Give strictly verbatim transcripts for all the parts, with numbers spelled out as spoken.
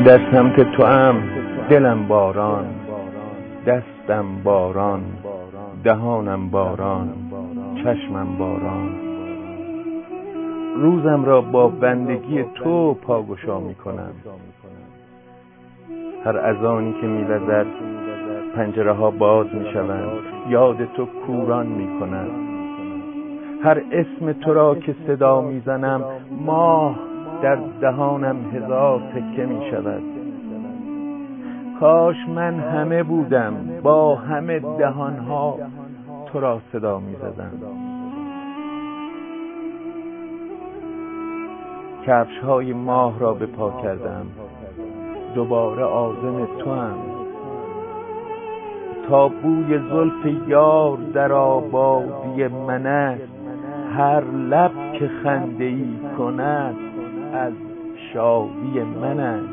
در سمت تو ام دلم باران، دستم باران، دهانم باران، چشمم باران. روزم را با بندگی تو پاگشا می کنم. هر اذانی که می وزد پنجره ها باز می شوند، یاد تو کوران می کند. هر اسم تو را که صدا می زنم، ماه در دهانم هزار تکه می شود. کاش من همه بودم، با همه دهانها تو را صدا می زدم. کفش های ماه را به پا کردم، دوباره عازم تو هم. تا بوی زلف یار در آبادی من است، هر لب که خنده ای کند از شادی من است.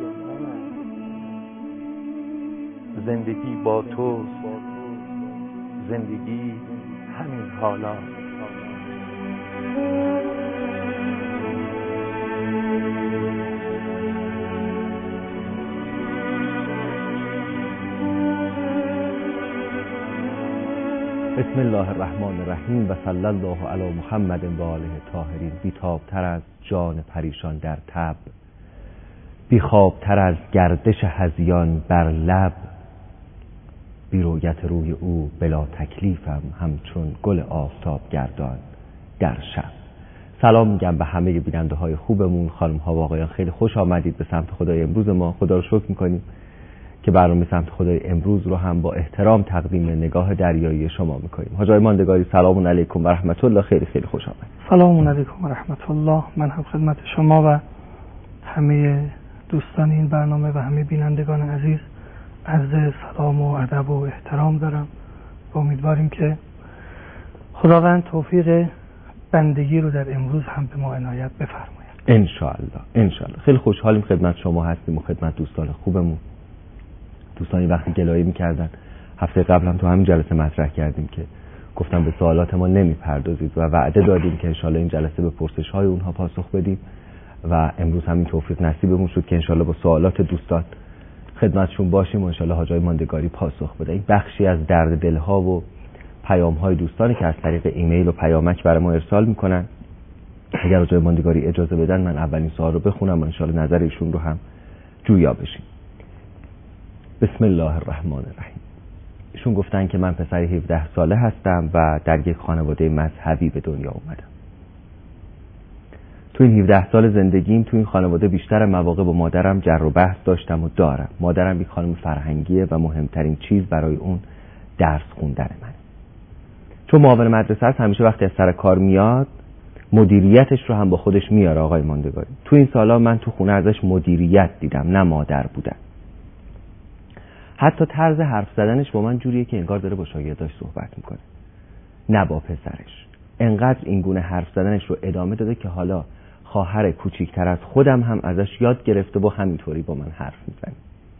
زندگی با توست، زندگی همین حالا. بسم الله الرحمن الرحیم و صلی الله علی محمد و آله طاهرین. بی‌تاب‌تر از جان پریشان در تب، بی‌خواب‌تر از گردش هذیان بر لب، بی رویت روی او بلا تکلیفم، همچون گل آفتاب گردان در شب. سلام میگم به همه بیننده های خوبمون، خانم ها و آقایان. خیلی خوش آمدید به سمت خدای امروز ما. خدا رو شکر میکنیم که برنامه سمت خدای امروز رو هم با احترام تقدیم نگاه دریایی شما میکنیم. حاج آقای ماندگاری سلام علیکم و رحمت الله. خیلی خیلی خوش آمدید. سلام علیکم و رحمت الله. من هم خدمت شما و همه دوستان این برنامه و همه بینندگان عزیز عرض سلام و ادب و احترام دارم و امیدواریم که خداوند توفیق بندگی رو در امروز هم به ما عنایت بفرماید ان شاء الله. ان شاء الله. خیلی خوشحالیم خدمت شما هستیم و خدمت دوستان خوبمون. دوستانی وقتی گلایه می‌کردن، هفته قبل هم تو همین جلسه مطرح کردیم که گفتم به سوالات ما نمی‌پردازید و وعده دادیم که ان شاء الله این جلسه به پرسش‌های اونها پاسخ بدیم و امروز همین توفیق نصیبمون شد که ان شاء الله با سوالات دوستان خدمتشون باشیم و ان شاء الله حاج آقای ماندگاری پاسخ بده. این بخشی از درد دل‌ها و پیام‌های دوستانی که از طریق ایمیل و پیامک برای ما ارسال می‌کنن. اگر حاج آقای ماندگاری اجازه بدن من اولین سوال رو بخونم و ان شاء الله نظر ایشون رو هم جویا بشیم. بسم الله الرحمن الرحیم. ایشون گفتن که من پسر هفده ساله هستم و در یک خانواده مذهبی به دنیا اومدم. تو این هفده سال زندگیم تو این خانواده بیشتر مواقع با مادرم جر و بحث داشتم و دارم. مادرم یک خانم فرهنگیه و مهمترین چیز برای اون درس خوندن منه. چون معاون مدرسه است، همیشه وقتی از سر کار میاد مدیریتش رو هم با خودش میاره. آقای ماندگاری تو این سالا من تو خونه ازش مدیریت دیدم، نه مادر بودن. حتی طرز حرف زدنش با من جوریه که انگار داره با شاگرداش صحبت میکنه، نه با پسرش. انقدر این گونه حرف زدنش رو ادامه داده که حالا خواهر کوچیکتر از خودم هم ازش یاد گرفته و همینطوری با من حرف میزنه.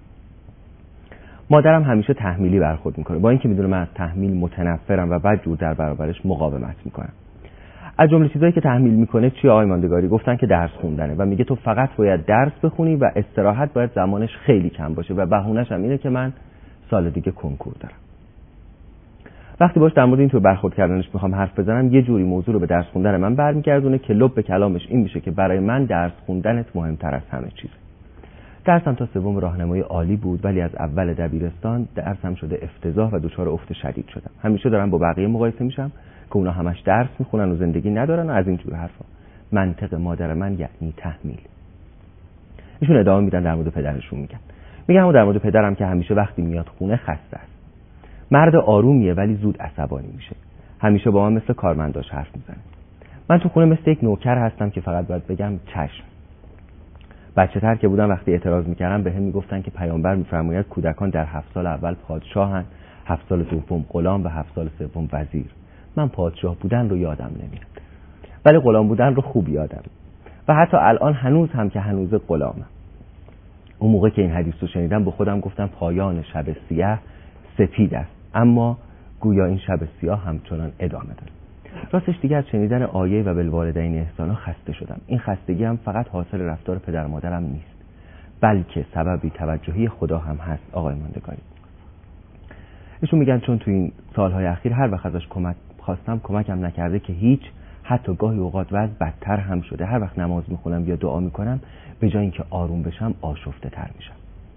مادرم همیشه تحمیلی برخورد میکنه، با اینکه میدونه من از تحمیل متنفرم و بعد جور در برابرش مقاومت میکنم. از جمله چیزایی که تحمیل میکنه چی آقای ماندگاری؟ گفتن که درس خوندنه و میگه تو فقط باید درس بخونی و استراحت باید زمانش خیلی کم باشه و بهونه‌ش هم اینه که من سال دیگه کنکور دارم. وقتی باش در مورد اینطور برخورد کردنش میخوام حرف بزنم، یه جوری موضوع رو به درس خوندن من برمیگردونه که لب به کلامش این میشه که برای من درس خوندنت مهمتر از همه چیزه. درسم تا سوم راهنمایی عالی بود، ولی از اول دبیرستان درسم شده افتضاح و دچار افت شدید شدم. همیشه دارم با بقیه مقایسه میشم که اونا همش درس میخونن و زندگی ندارن و از این جور حرفا. منطق مادر من یعنی تحمیل. ایشون ادامه میدن در مورد پدرشون میگن. میگم در مورد پدرم که همیشه وقتی میاد خونه خسته است. مرد آرومیه ولی زود عصبانی میشه. همیشه با من مثل کارمنداش حرف میزنه. من تو خونه مثل یک نوکر هستم که فقط باید بگم چشم. بچه‌تر که بودم وقتی اعتراض میکردم بهم میگفتن که پیامبر میفرماید کودکان در هفت سال اول پادشاهن، هفت سال دوم غلام و هفت سال سوم وزیر. من پادشاه بودن رو یادم نمیاد، ولی غلام بودن رو خوب یادم و حتی الان هنوز هم که هنوز غلامم. اون موقع که این حدیث رو شنیدم با خودم گفتم پایان شب سیاه سپید است، اما گویا این شب سیاه همچنان ادامه داره. راستش دیگه از شنیدن آیه و بالوالدین احسانا خسته شدم. این خستگی هم فقط حاصل رفتار پدر مادرم نیست، بلکه سببی توجهی خدا هم هست آقای ماندگاری. ایشون میگن چون تو این سالهای اخیر هر وقت ازش کمک خواستم کمکم نکرده که هیچ، حتی گاهی اوقات وضع بدتر هم شده. هر وقت نماز میخونم یا دعا میکنم به جای اینکه آروم بشم آشفته تر میشم.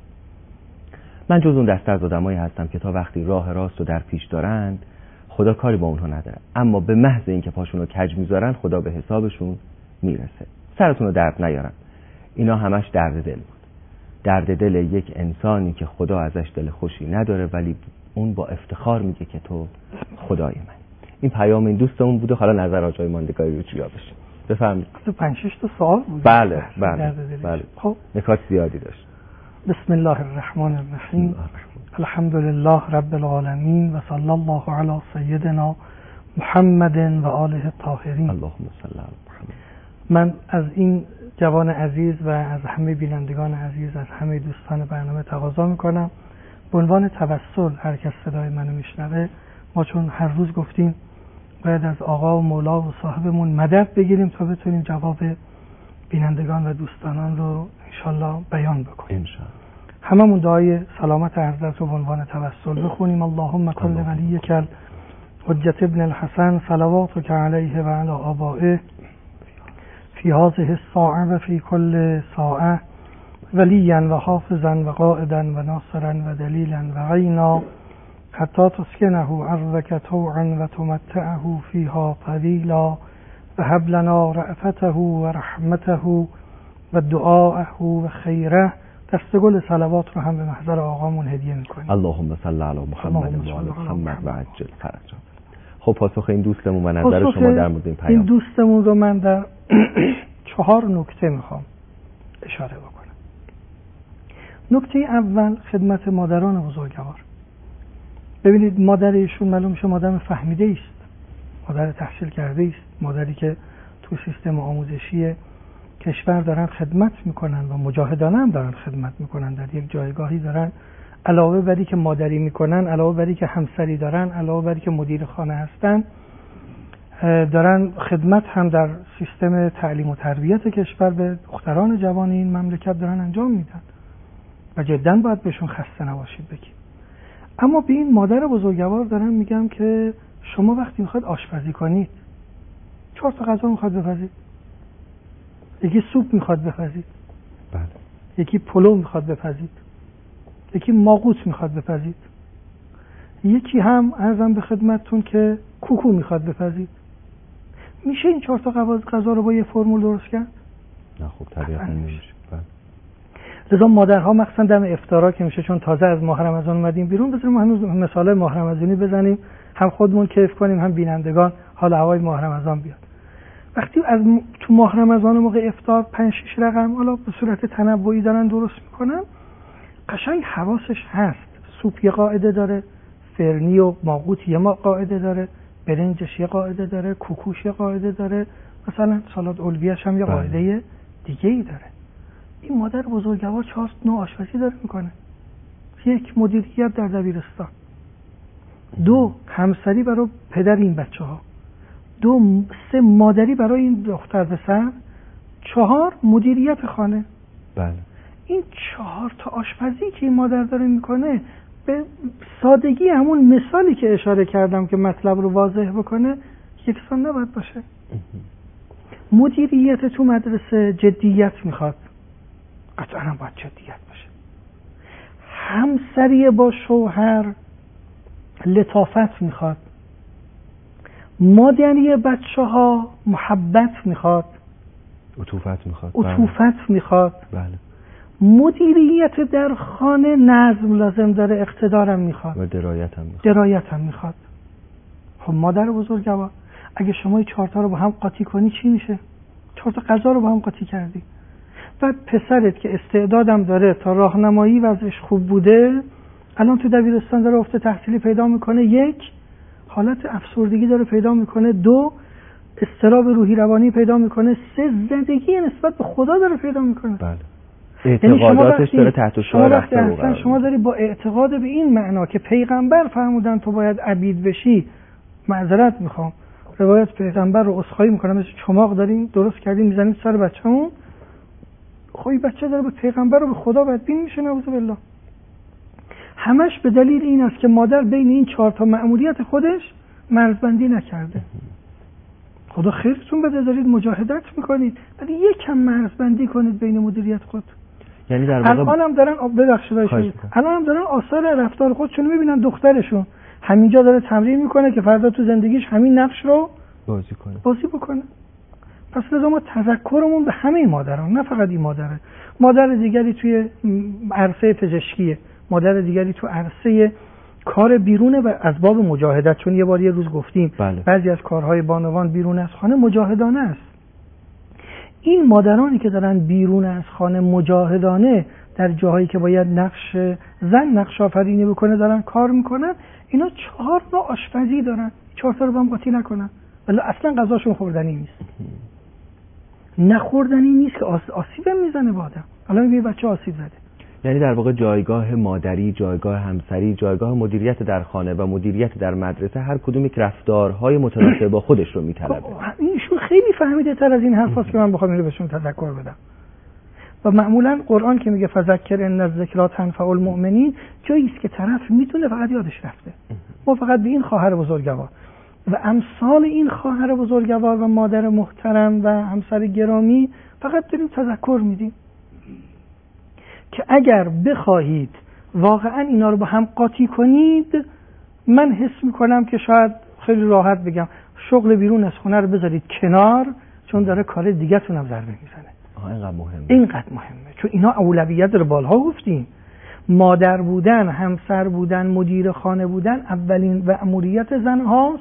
من جز اون دسته از آدمایی هستم که تا وقتی راه راست رو در پیش دارند خدا کاری با اونها نداره، اما به محض اینکه پاشون رو کج میذارن خدا به حسابشون میرسه. سرتون رو درد نیارن، اینا همش درد دل بود. درد دل یک انسانی که خدا ازش دل خوشی نداره ولی اون با افتخار میگه که تو خدای من. این پیام این دوستمون بوده. حالا نظر آقای ماندگاری رو چیا بشه؟ بفرمایید. تو پنج شش تا سوال بود. بله بله بله. خب نکات زیادی داشت. بسم الله الرحمن الرحیم. الحمد لله رب العالمین و صلی الله علی سیدنا محمد و آله الطاهرین. اللهم صل علی محمد. من از این جوان عزیز و از همه بینندگان عزیز، از همه دوستان برنامه تقاضا میکنم به عنوان توسل هر کس صدای منو میشنوه، ما چون هر روز گفتیم باید از آقا و مولا و صاحبمون مدد بگیریم تا بتونیم جواب بینندگان و دوستانان رو انشالله بیان بکنیم. انشالله. هممون دعای سلامت حضرت رو به عنوان توسل بخونیم. اللهم کل ولیک حجت ابن الحسن صلواتک علیه و علی آبائه فی هذه الساعه و فی کل ساعه ولیا و حافظا و قائدا و ناصرا و دلیلا و عینا حتی تسکنه ارضک طوعا و تمتعه فیها طویلا و هب لنا رأفته و رحمته و دعاءه و خیره. دست گل صلوات رو هم به محضر آقامون هدیه میکنیم. اللهم صل علی محمد و آل محمد و عجل فرجا. خب پاسخ این دوستمون و نظر شما در مورد این پیام. این دوستمون رو من در چهار نکته میخوام اشاره بکنم. نکته اول خدمت مادران بزرگوار. ببینید مادر ایشون معلوم میشه مادر فهمیده است، مادر تحصیل کرده است، مادری که تو سیستم آموزشی کشور دارن خدمت میکنن و مجاهدانه هم دارن خدمت میکنن، در یک جایگاهی دارن، علاوه بر که مادری میکنن، علاوه بر که همسری دارن، علاوه بر که مدیر خانه هستن، دارن خدمت هم در سیستم تعلیم و تربیت کشور به دختران جوان این مملکت دارن انجام میدن و جدا باید بهشون خسته نباشید بگیم. اما به این مادر بزرگوار دارم میگم که شما وقتی میخواد آشپزی کنید، چهار تا غذا میخواد بپزید، یکی سوپ میخواد بپزید، بله، یکی پلو میخواد بپزید، یکی ماقوت میخواد بپزید، یکی هم عرضم به خدمتتون که کوکو میخواد بپزید. میشه این چهار تا غذا رو با یه فرمول درست کرد؟ نه خب طبیعتا نمیشه. لذا مادرها مخصوصا دم افطارا که میشه، چون تازه از ماه رمضان اومدیم بیرون، بذاریم هنوز مثال ماه رمضانی بزنیم، هم خودمون کیف کنیم هم بینندگان حال هوای ماه رمضان بیاد. وقتی از م... تو ماه رمضان موقع افطار پنج شش رقم حالا به صورت تنوعی دارن درست میکنن، قشنگ حواسش هست. سوپ یه قاعده داره، فرنی و ماقوت یه ما قاعده داره، برنجش یه قاعده داره، کوکوش یه قاعده داره، مثلا سالاد الویه‌ش هم یه قاعده دیگه ای داره. این مادر بزرگوار چهار نوع آشپزی داره میکنه. یک، مدیریت در دبیرستان. دو، همسری برای پدر این بچه ها. دو، سه، مادری برای این دختر پسر. چهار، مدیریت خانه. بله. این چهار تا آشپزی که این مادر داره میکنه به سادگی همون مثالی که اشاره کردم که مطلب رو واضح بکنه یکسان نباید باشه. مدیریت تو مدرسه جدیت میخواد، قطعا هم باید جدیت باشه. همسری با شوهر لطافت میخواد. مادری بچه ها محبت میخواد، عطوفت میخواد، عطوفت میخواد. بله. مدیریت در خانه نظم لازم داره، اقتدارم میخواد و درایت هم میخواد. درایت هم میخواد. خب مادر بزرگوار اگه شما این چهار تا رو با هم قاطی کنی چی میشه؟ چهار تا غذا رو با هم قاطی کردی. بعد پسرت که استعدادم داره، تا راهنمایی وضعش خوب بوده، الان تو دبیرستان داره افت تحصیلی پیدا میکنه، یک، حالت افسردگی داره پیدا میکنه، دو، اضطراب روحی روانی پیدا میکنه، سه، زدگی نسبت به خدا داره پیدا میکنه. بله. اعتقاداتش داره تحت شعار رفته. شما, شما داری با اعتقاد به این معنا که پیغمبر فرمودن تو باید عبید بشی، معذرت میخوام، روایت پیغمبر رو عذرخواهی میکنم، مثل چماق دارین درست کردین میزنید سر بچه‌مون، خب این بچه داره به پیغمبر و به خدا بدبین میشه، نعوذ بالله. همش به دلیل این است که مادر بین این چهار تا مأموریت خودش مرزبندی نکرده. خدا خیرتون بده، دارید مجاهدت میکنید، ولی یکم مرزبندی کنید بین مدیریت خود. یعنی در واقع الانم دارن ببخشید الانم دارن آثار رفتار خودشون میبینن. دخترشون همینجا داره تمرین میکنه که فردا تو زندگیش همین نقش رو بازی کنه بازی بکنه. پس لازم ما تذکرمون به همه مادران، نه فقط این مادره، مادر دیگری توی عرصه پزشکیه، مادر دیگری تو عرصه کار بیرونه و اسباب مجاهدت. چون یه بار یه روز گفتیم بله. بعضی از کارهای بانوان بیرون از خانه مجاهدانه است. این مادرانی که دارن بیرون از خانه مجاهدانه در جاهایی که باید نقش زن نقش آفرینی بکنه دارن کار میکنن، اینا چهار نوع آشپزی دارن، چهار تا رو با هم قاطی نکنن، ولی اصلا غذاشون خوردنی نیست. نخوردنی نیست که آسیب میزنه به آدم. الان یه بچه آسیب زده. یعنی در واقع جایگاه مادری، جایگاه همسری، جایگاه مدیریت در خانه و مدیریت در مدرسه هر کدوم یک رفتارهای متناسب با خودش رو میطلبه. اینشون خیلی فهمیده تر از این حرفاست که من بخوام اینو بهشون تذکر بدم. و معمولا قرآن که میگه فذکر ان الذکری تنفع المؤمنین، جایی است که طرف میتونه فقط یادش رفته. ما فقط به این خواهر بزرگوار و امثال این خواهر بزرگوار و مادر محترم و همسر گرامی فقط داریم تذکر میدیم که اگر بخواهید واقعا اینا رو با هم قاطی کنید، من حس میکنم که شاید خیلی راحت بگم شغل بیرون از خونه رو بذارید کنار، چون داره کار دیگه تون هم ضربه میزنه. آها اینقدر مهمه. اینقدر مهمه چون اینا اولویت رو بالها گفتیم. مادر بودن، همسر بودن، مدیر خانه بودن اولین مأموریت زن هاست،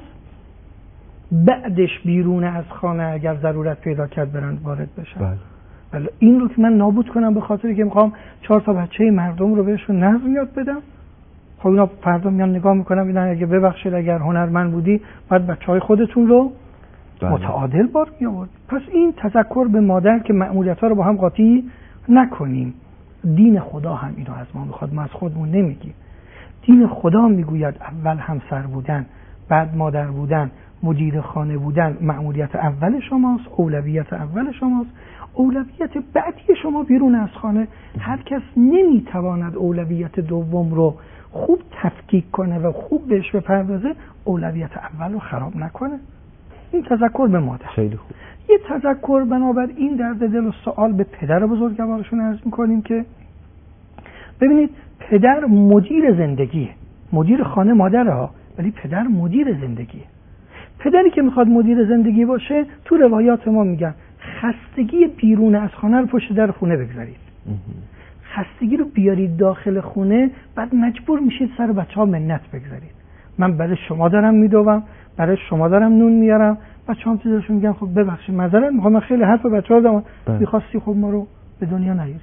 بعدش بیرون از خانه اگر ضرورت پیدا کرد برند وارد بشن. بله. ولی این رو که من نابود کنم به خاطری که میخوام چهار تا بچه مردم رو بهشون نظم یاد بدم، خب اینا فردا میان نگاه میکنم اینا اگه ببخشید اگر هنرمند بودی بعد بچهای خودتون رو بله. متعادل بار میآورد. پس این تذکر به مادر که مأموریت‌ها رو با هم قاطی نکنیم. دین خدا هم اینو از ما میخواد، ما از خودمون نمیگیم. دین خدا میگوید اول همسر بودن، بعد مادر بودن، مدیر خانه بودن مأموریت اول شماست، اولویت اول شماست. اولویت بعدی شما بیرون از خانه. هر کس نمیتواند اولویت دوم رو خوب تفکیک کنه و خوب بهش بپردازه، اولویت اول رو خراب نکنه. این تذکر به مادر. خیلی خوب. یه تذکر بنابراین درد دل و سوال به پدر بزرگوارشون عرض میکنیم که ببینید پدر مدیر زندگیه، مدیر خانه مادره ها، ولی پدر مدیر زندگیه. پدری که میخواد مدیر زندگی باشه تو روایات ما میگن خستگی بیرون از خانه رو پشت در خونه بگذارید. خستگی رو بیارید داخل خونه، بعد مجبور میشید سر بچه‌ها منت بگذارید. من برای شما دارم میدوام، برای شما دارم نون میارم، بچه‌ام چیزاشون میگن خب ببخشید معذرت میخوام، من خیلی حرف بچه‌ها دادم، می‌خواستی خب ما رو به دنیا نیارید.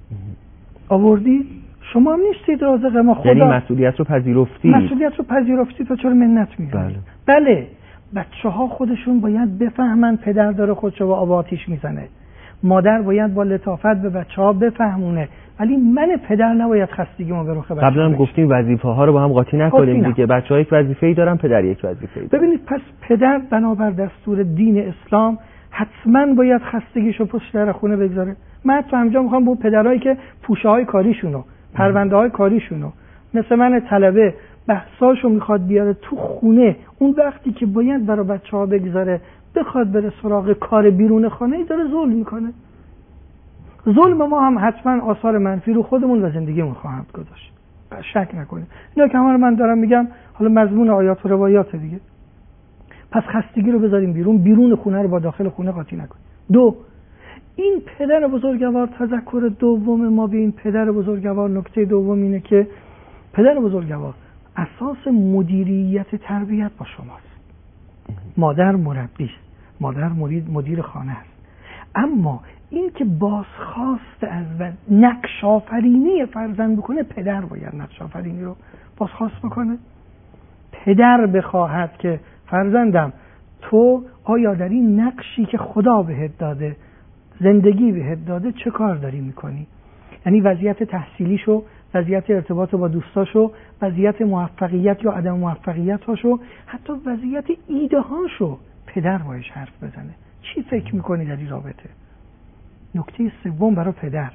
آوردید، شما هم نیستید رازق ما، خدا. یعنی مسئولیت رو پذیرفتید. مسئولیت رو پذیرفتید و چرا منت میگیرید؟ بله. بله. بچه‌ها خودشون باید بفهمن پدر داره خودشو با آب آتیش میزنه. مادر باید با لطافت به بچه‌ها بفهمونه، ولی من پدر نباید خستگیمو به رخ بچه‌ها. قبلا هم گفتیم وظیفه‌ها رو با هم قاطی نکنیم دیگه. بچه‌ها یک وظیفه‌ای دارن، پدر یک وظیفه‌ای داره. ببینید پس پدر بنابر دستور دین اسلام حتما باید خستگیشو پشت در خونه بگذاره. من تو همجا میخوام با پدرایی که پوشه‌های کاریشونو، پرونده‌های کاریشونو مثل من طلبه بحثاشو میخواد بیاره تو خونه، اون وقتی که باید برای بچه‌ها بگذاره بخواد بره سراغ کار بیرون خانه، ای داره ظلم میکنه. ظلم ما هم حتما آثار منفی رو خودمون و زندگیمون خواهد گذاشت، شک نکنید. اینا که همه من دارم میگم حالا مضمون آیات و روایات دیگه. پس خستگی رو بذاریم بیرون، بیرون خونه رو با داخل خونه قاطی نکنیم. دو، این پدر بزرگوار، تذکر دوم ما به این پدر بزرگوار، نکته دوم اینه که پدر بزرگوار اساس مدیریت تربیت با شماست. مادر مربی است، مادر مدیر مدیر خانه است، اما این که بازخواست از و نقش آفرینی فرزند بکنه، پدر باید نقش آفرینی رو بازخواست بکنه. پدر بخواهد که فرزندم تو آیا در این نقشی که خدا بهت داده، زندگی بهت داده، چه کار داری میکنی؟ یعنی وضعیت تحصیلیشو، وضعیت ارتباط با دوستاشو، وضعیت موفقیت یا عدم موفقیتاشو، حتی وضعیت ایده هاشو پدر باش حرف بزنه. چی فکر میکنی در این رابطه؟ نکته سوم برای پدر،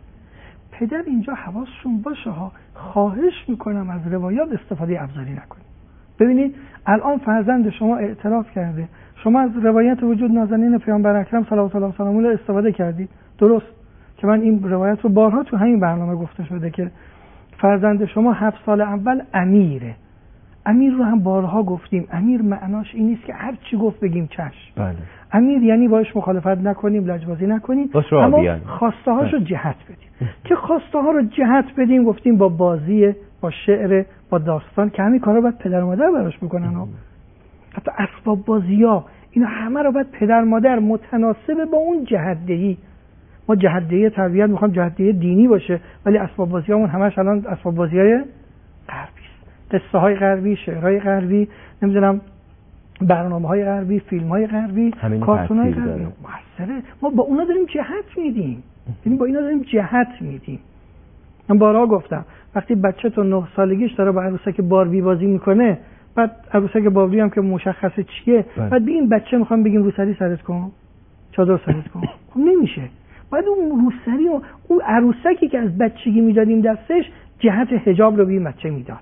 پدر اینجا حواسشون باشه ها، خواهش میکنم از روایات استفاده ابزاری نکنید. ببینید الان فرزند شما اعتراف کرده، شما از روایت وجود نازنین پیامبر اکرم صلوات الله و سلام علیه استفاده کردید، درست که من این روایت رو بارها تو همین برنامه گفته شده که فرزند شما هفت سال اول امیره. امیر رو هم بارها گفتیم، امیر معناش این نیست که هر چی گفت بگیم چشم. بله. امیر یعنی باش مخالفت نکنیم، لجبازی نکنیم، اما خواسته هاشو جهت بدیم. که خواسته ها رو جهت بدیم گفتیم با بازی، با شعر، با داستان، که همین کارا باید پدر و مادر براش بکنن ها. حتی اسباب بازی‌ها اینا همه رو باید پدر مادر متناسب با اون جهت‌دهی. ما جهت‌دهی تربیت میخوام جهت‌دهی دینی باشه، ولی اسباب بازیامون همش الان اسباب بازی‌های غربی است. قصه های غربی، شعرهای غربی، نمیدونم برنامه‌های غربی، فیلم‌های غربی، کارتون‌های غربی. موثره. ما با اونا داریم جهت میدیم. یعنی با اینا داریم جهت میدیم. من بارها گفتم وقتی بچه تو نه سالگیش داره با عروسک باربی بازی میکنه، بعد عروسک باربی هم که مشخصه چیه، بعد به این بچه میخوام بگیم روسری سرت کن، چادر سرت کن، خب نمیشه. بعد اون روسری و اون عروسکی که از بچگی میدادیم دستش جهت حجاب رو به این بچه میداد،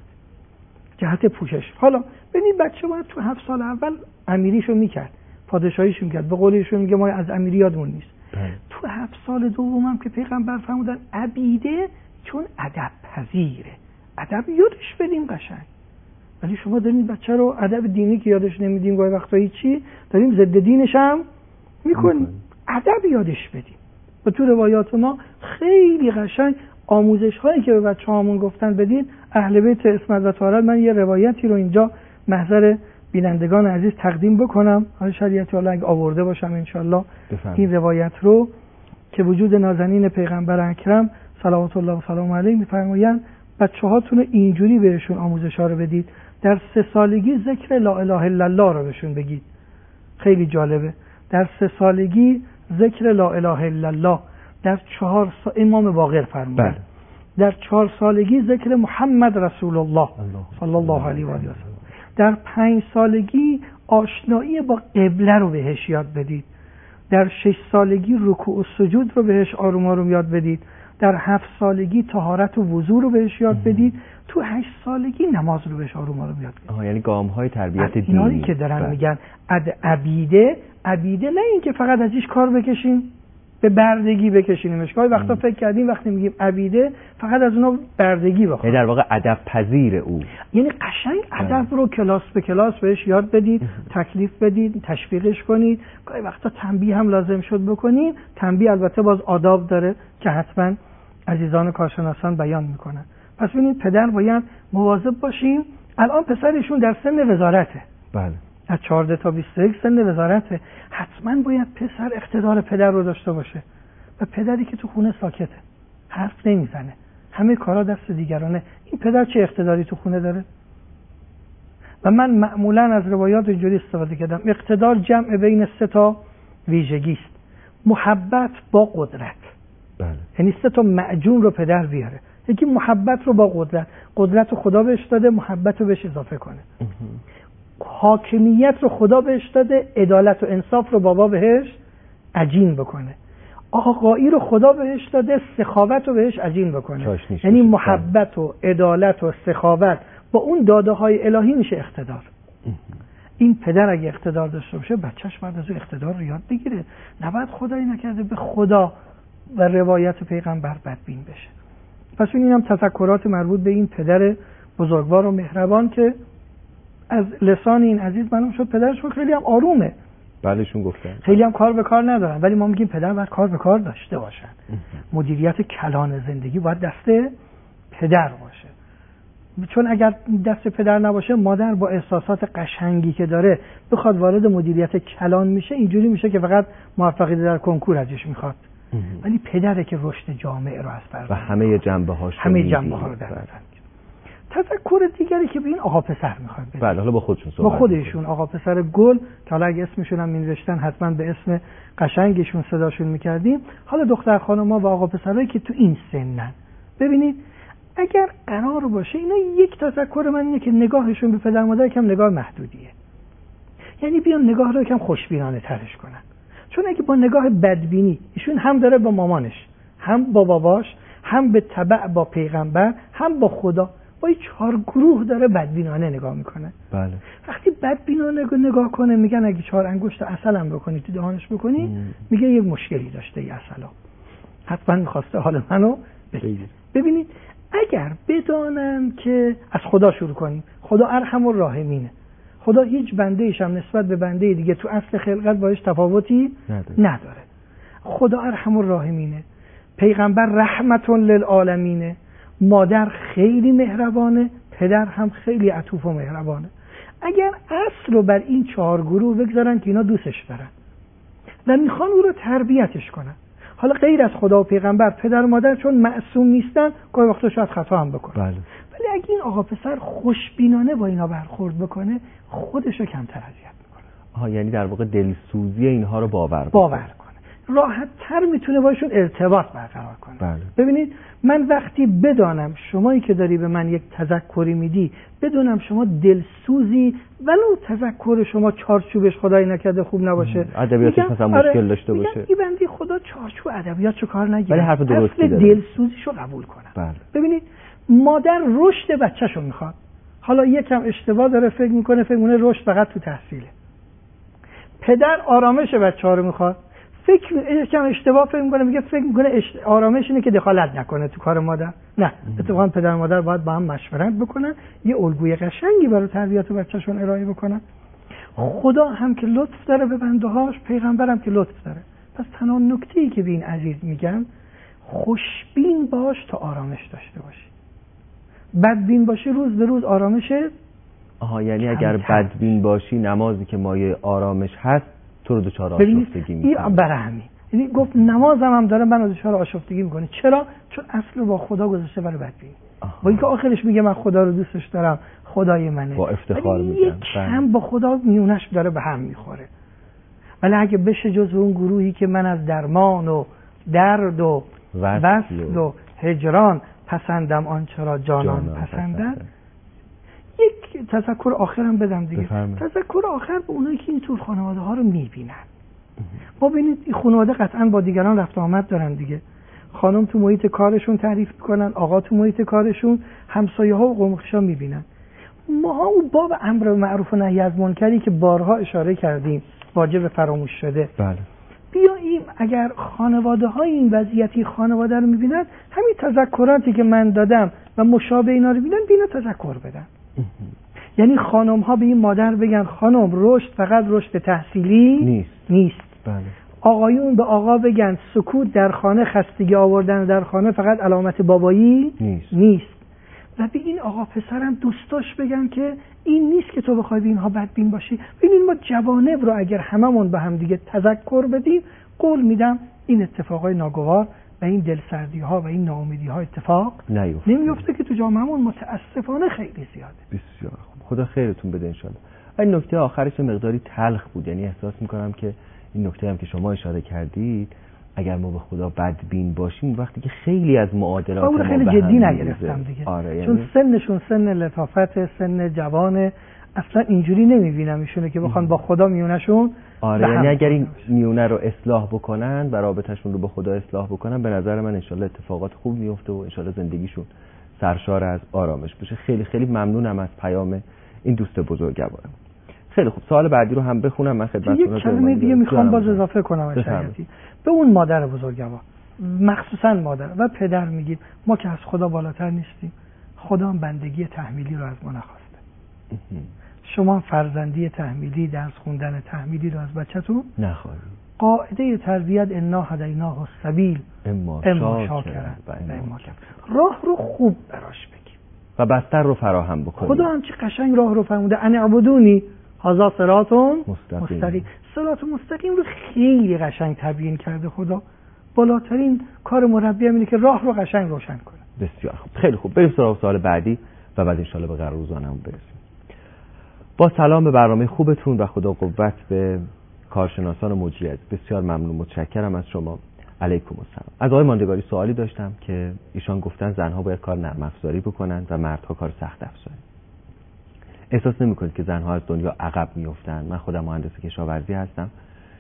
جهت پوشش. حالا ببین بچه باید تو هفت سال اول امیریشو میکرد، پادشاهیشو میکرد، به قولیشون میگه ما از امیری یادمون نیست. تو هفت سال دومم که پیغمبر فرمودن عبیده، چون ادب پذیره، ادب یادش بدیم قشنگ. ولی شما دارین بچه رو ادب دینی که یادش نمیدیم، گاهی وقتا هیچی داریم ضد دینش هم میکنیم. ادب یادش بدیم. و تو روایات ما خیلی قشنگ آموزش هایی که به بچه‌هامون گفتن بدین. اهل بیت عصمت و طهارت، من یه روایتی رو اینجا محضر بینندگان عزیز تقدیم بکنم، حالا شریعت الله اگه آورده باشم انشالله این روایت رو، که وجود نازنین پیغمبر اکرم صلوات الله و سلام علیه میفرمایند بچه‌هاتون رو اینجوری بهشون آموزش‌ها رو بدید. در سه سالگی ذکر لا اله الا الله رو بهشون بگید. خیلی جالبه. در سه سالگی ذکر لا اله الا الله. در چهار سال امام باقر فرمودن در چهار سالگی ذکر محمد رسول الله صلی الله علیه و آله. در پنج سالگی آشنایی با قبله رو بهش یاد بدید. در شش سالگی رکوع و سجود رو بهش آروم آروم یاد بدید. در هفت سالگی طهارت و وضو رو بهش یاد بدید. تو هشت سالگی نماز رو بهش آروم آروم یاد بدید. یعنی گام‌های تربیت دینی. اینایی که دارن بله. میگن اد عبیده، عبیده نه این که فقط ازش کار بکشیم به بردگی بکشینیمش. گاهی وقتا فکر کردیم وقتی میگیم عبیده فقط از اونا بردگی بخواد. در واقع ادب پذیر او، یعنی قشنگ ادب رو کلاس به کلاس بهش یاد بدید، تکلیف بدید، تشویقش کنید. گاهی وقتا تنبیه هم لازم شد بکنید. تنبیه البته باز آداب داره که حتما عزیزان کارشناسان بیان میکنن. پس ببینید پدر باید مواظب باشیم. الان پسرشون در سن وزارته. بله. از چهارده تا بیست و یک سن وزارته. حتما باید پسر اقتدار پدر رو داشته باشه. و پدری که تو خونه ساکته، حرف نمیزنه، همه کارا دست دیگرانه، این پدر چه اقتداری تو خونه داره؟ و من معمولا از روایات اینجوری استفاده کردم. اقتدار جمع بین سه تا ویژگی است. محبت با قدرت. بله. یعنی سه تا معجون رو پدر بیاره. یکی محبت رو با قدرت، قدرت رو خدا بهش داده، محبت رو بهش اضافه کنه. حاکمیت رو خدا بهش داده، عدالت و انصاف رو بابا بهش عجین بکنه. آقایی رو خدا بهش داده، سخاوت رو بهش عجین بکنه. یعنی محبت و عدالت و سخاوت با اون داده های الهی میشه اقتدار. این پدر اگه اقتدار داشته باشه بچهش باید از اون اقتدار رو یاد بگیره، نباید خدایی نکرده به خدا و روایت پیغمبر بدبین بشه. پس این هم تذکرات مربوط به این پدر بزرگوار و مهربان که از لسان این عزیز معلوم شد پدرشون خیلی هم آرومه. بلشون گفتن خیلی هم کار به کار ندارن، ولی ما میگیم پدر باید کار به کار داشته باشن. مدیریت کلان زندگی باید دست پدر باشه. چون اگر دست پدر نباشه مادر با احساسات قشنگی که داره بخواد وارد مدیریت کلان میشه، اینجوری میشه که فقط موفقیت در کنکور ازش میخواد. ولی پدره که رشد جامعه رو از فرزند و همه جنبه‌هاش همه جنبه‌ها رو در نظر تذکر دیگری که به این آقا پسر میخواد بده. بله، حالا با خودشون صحبت با خودشون آقا پسر گل که حالا اگه اسمشون هم می‌نوشتن حتما به اسم قشنگشون صداشون میکردیم. حالا دختر خانم‌ها و آقا پسرایی که تو این سنن، ببینید اگر قرار باشه اینا، یک تذکر من اینه که نگاهشون به پدر مادر کم نگاه محدودیه. یعنی بیان نگاه رو کم خوشبینانه ترش کنن. چون اگه با نگاه بدبینی ایشون هم داره با مامانش، هم با باباش، هم به تبع با پیغمبر، هم با خدا، با این چهار گروه داره بدبینانه نگاه میکنه. بله. وقتی بدبینانه نگاه کنه میگن اگه چهار انگشت عسل هم بکنی تو دهانش بکنی م. میگه یک مشکلی داشته این عسلا، حتما میخواسته حال منو بگیره. ببینید اگر بدانن که از خدا شروع کنیم، خدا ارحم الراحمینه، خدا هیچ بنده ایش هم نسبت به بنده دیگه تو اصل خلقت باش تفاوتی نداره. نداره. خدا ارحم الراحمینه، پیغمبر رحمت للعالمینه، مادر خیلی مهربانه، پدر هم خیلی عطوف و مهربانه. اگر اصل رو بر این چهار گروه بگذارن که اینا دوستش دارن و میخوان او رو تربیتش کنن، حالا غیر از خدا و پیغمبر پدر و مادر چون معصوم نیستن گاهی وقتا شاید خطا هم بکنن، بله. ولی اگه این آقا پسر خوشبینانه با اینا برخورد بکنه خودشو کمتر اذیت میکنه. آها، یعنی در واقع دلسوزی اینها رو باور بکنه. باور کنه، راحت تر میتونه باشون ارتباط برقرار کنه. بله. ببینید من وقتی بدانم شمایی که داری به من یک تذکری میدی، بدونم شما دلسوزی ولو تذکر شما چارچوبش خدای نکرده خوب نباشه، ادبیاتش مثلا آره مشکل داشته باشه، این بنده خدا چارچوب ادبیاتشو کار نگیره، ولی حرف درستی داره، دلسوزیشو قبول کنه. بله. ببینید مادر رشد بچه‌شو میخواد، حالا یکم اشتباه داره فکر میکنه فکر میکنه رشد فقط تو تحصیله. پدر آرامش بچه‌ها رو میخواد، فکر یکم اشتباه فکر میکنه، میگه فکر میکنه اشت... آرامش اینه که دخالت نکنه تو کار مادر. نه، اتفاقا پدر و مادر باید با هم مشورت بکنن، یه الگوی قشنگی برای تربیت بچه‌شون ارائه بکنن. خدا هم که لطف داره به بنده‌هاش، پیغمبر هم که لطف داره. پس تنها نکته‌ای که به این عزیز میگم خوشبین باش تا آرامش داشته باشی. بدبین باشی روز به روز آرامش. آها، یعنی اگر بدبین باشی نمازی که مایه آرامش هست تو رو دچار آشفتگی میکنه. این برای همین یعنی گفت نمازم هم داره منو دچار آشفتگی میکنه. چرا؟ چون اصل با خدا گذاشته برای بدبین. با اینکه آخرش میگه من خدا رو دوستش دارم، خدای منه، با افتخار میگم یک هم با خدا میونش داره به هم میخوره. ولی اگه بشه جز اون گروهی که من از درمان و درد و وصل و هجران پسندم آنچه را جانان, جانان پسندد. یک تذکر آخرم بدم دیگه. بفرمه. تذکر آخر به اونایی که اینطور خانواده ها رو میبینن. ما ببینید این خانواده قطعا با دیگران رفت آمد دارن دیگه. خانم تو محیط کارشون تعریف میکنن، آقا تو محیط کارشون، همسایه ها و قوم خویشان میبینن. ما ها اون باب امر معروف و نهی از منکری که بارها اشاره کردیم واجب فراموش شده. بله. بیاییم اگر خانواده های این وضعیتی خانواده رو میبینن، همین تذکراتی که من دادم و مشابه اینا رو ببینن، بینا تذکر بدن. یعنی خانم ها به این مادر بگن خانم رشد فقط رشد تحصیلی نیست. نیست. بله. آقایون به آقا بگن سکوت در خانه، خستگی آوردن در خانه فقط علامت بابایی نیست. نیست. و به این آقا پسرم دوستاش بگن که این نیست که تو بخوای به اینها بدبین باشی. ببینید ما جوانب رو اگر هممون به هم دیگه تذکر بدیم، قول میدم این اتفاقای ناگوار و این دلسردی ها و این ناامیدی ها اتفاق نیفته. نمیفته که تو جامعهمون متاسفانه خیلی زیاده. بسیار خوب، خدا خیرتون بده ان شاء الله. این نکته آخرش مقداری تلخ بود، یعنی احساس میکنم که این نکته هم که شما اشاره کردید اگر ما به خدا بدبین باشیم وقتی که خیلی از معادلات ما خیلی جدی نگرفتم دیگه. آره، چون یعنی سنشون سن لطافت، سن جوانه، اصلا اینجوری نمیبینم ایشونه که بخوان با خدا میونشون. آره، یعنی اگر این میونه رو اصلاح بکنن و رابطهشون رو با خدا اصلاح بکنن، به نظر من انشالله اتفاقات خوب میفته و انشالله زندگیشون سرشار از آرامش بشه. خیلی خیلی ممنونم از پیام این دوست بزرگوارم. خیلی خوب، سوال بعدی رو هم بخونم من خدمتتون. یک کلمه دیگه میخوام باز اضافه کنم شریعتی. به اون مادر بزرگوار، مخصوصا مادر و پدر میگیم ما که از خدا بالاتر نیستیم، خدا هم بندگی تحمیلی رو از ما نخواسته. شما هم فرزندی تحمیلی، درس خوندن تحمیلی رو از بچه‌تون نخواهید. قاعده تربیت انا هدیناه السبیل اما شاکرا و اما کفور. راه رو خوب براش بگیم و بستر رو فراهم بکنیم. خدا هم چه قشنگ راه رو فرموده، ان اعبدونی هذا صراط مستقیم. صراط مستقیم رو خیلی قشنگ تبیین کرده خدا. بالاترین کار مربی اینه که راه رو قشنگ روشن کنه. بسیار خوب، خیلی خوب، بریم سراغ سوال بعدی و بعد ان شاءالله به قرار روزانه‌مون برسیم. با سلام به برنامه خوبتون و خدا قوت به کارشناسان مجری. بسیار ممنون، متشکرم از شما. علیکم السلام. از آقای ماندگاری سوالی داشتم که ایشان گفتن زنها باید کار نرم افزاری بکنن و مردها کار سخت افزاری. احساس نمی‌کنید که زنها از دنیا عقب میافتن؟ من خودم مهندس کشاورزی هستم.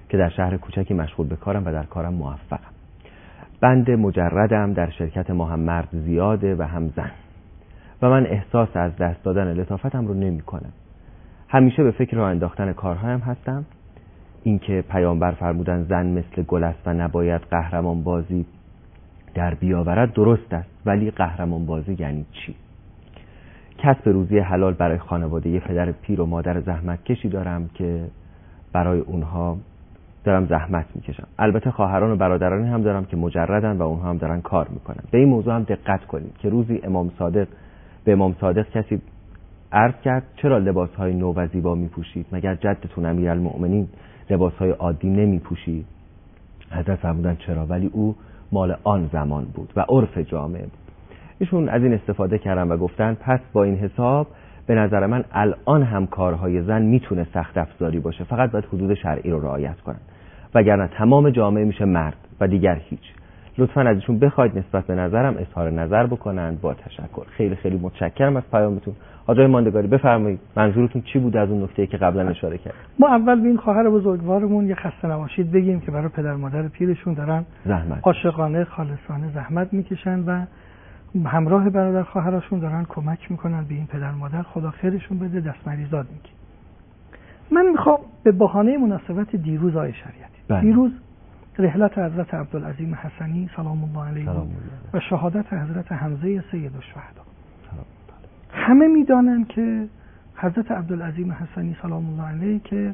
که در شهر کوچکی مشغول به کارم و در کارم موفقم. بند مجردم، در شرکت ما هم مرد زیاده و هم زن و من احساس از دست دادن لطافتم رو نمی کنم. همیشه به فکر راه انداختن کارهایم هستم. اینکه پیامبر فرمودن زن مثل گل است و نباید قهرمان بازی در بیاورد درست است، ولی قهرمان بازی یعنی چی؟ کسب روزی حلال برای خانواده یه پدر پیر و مادر زحمت کشی دارم که برای اونها دارم زحمت میکشم. البته خواهران و برادرانی هم دارم که مجردن و اونها هم دارن کار میکنن. به این موضوع هم دقت کنید که روزی امام صادق به امام صادق کسی عرض کرد چرا لباسهای نو و زیبا میپوشید؟ مگر جدتون امیرالمؤمنین لباسهای عادی نمیپوشید؟ حضرت فرمودن چرا، ولی او مال آن زمان بود و عرف جامعه بود. ایشون از این استفاده کردن و گفتن پس با این حساب به نظر من الان هم کارهای زن میتونه سخت افزاری باشه، فقط باید حدود شرعی رو رعایت کنن، وگرنه تمام جامعه میشه مرد و دیگر هیچ. لطفاً از ایشون بخواید نسبت به نظرم اظهار نظر بکنن. با تشکر. خیلی خیلی متشکرم از پیامتون. آقای ماندگاری بفرمایید منظورتون چی بود از اون نکته‌ای که قبلا اشاره کردم؟ ما اول به این خواهر بزرگوارمون یه خسته نباشید بگیم که برای پدر مادر پیرشون دارن زحمت عاشقانه خالصانه زحمت میکشن و همراه برادر خواهراشون دارن کمک میکنن به این پدر مادر. خدا خیرشون بده، دست مریضات میگی. من میخوام به بهانه مناسبت دیروز آیه شریعتی بله. دیروز رحلت حضرت عبدالعظیم حسنی سلام الله علیه و شهادت حضرت حمزه سید الشهدا. همه میدانن که حضرت عبدالعظیم حسنی سلام الله علیه که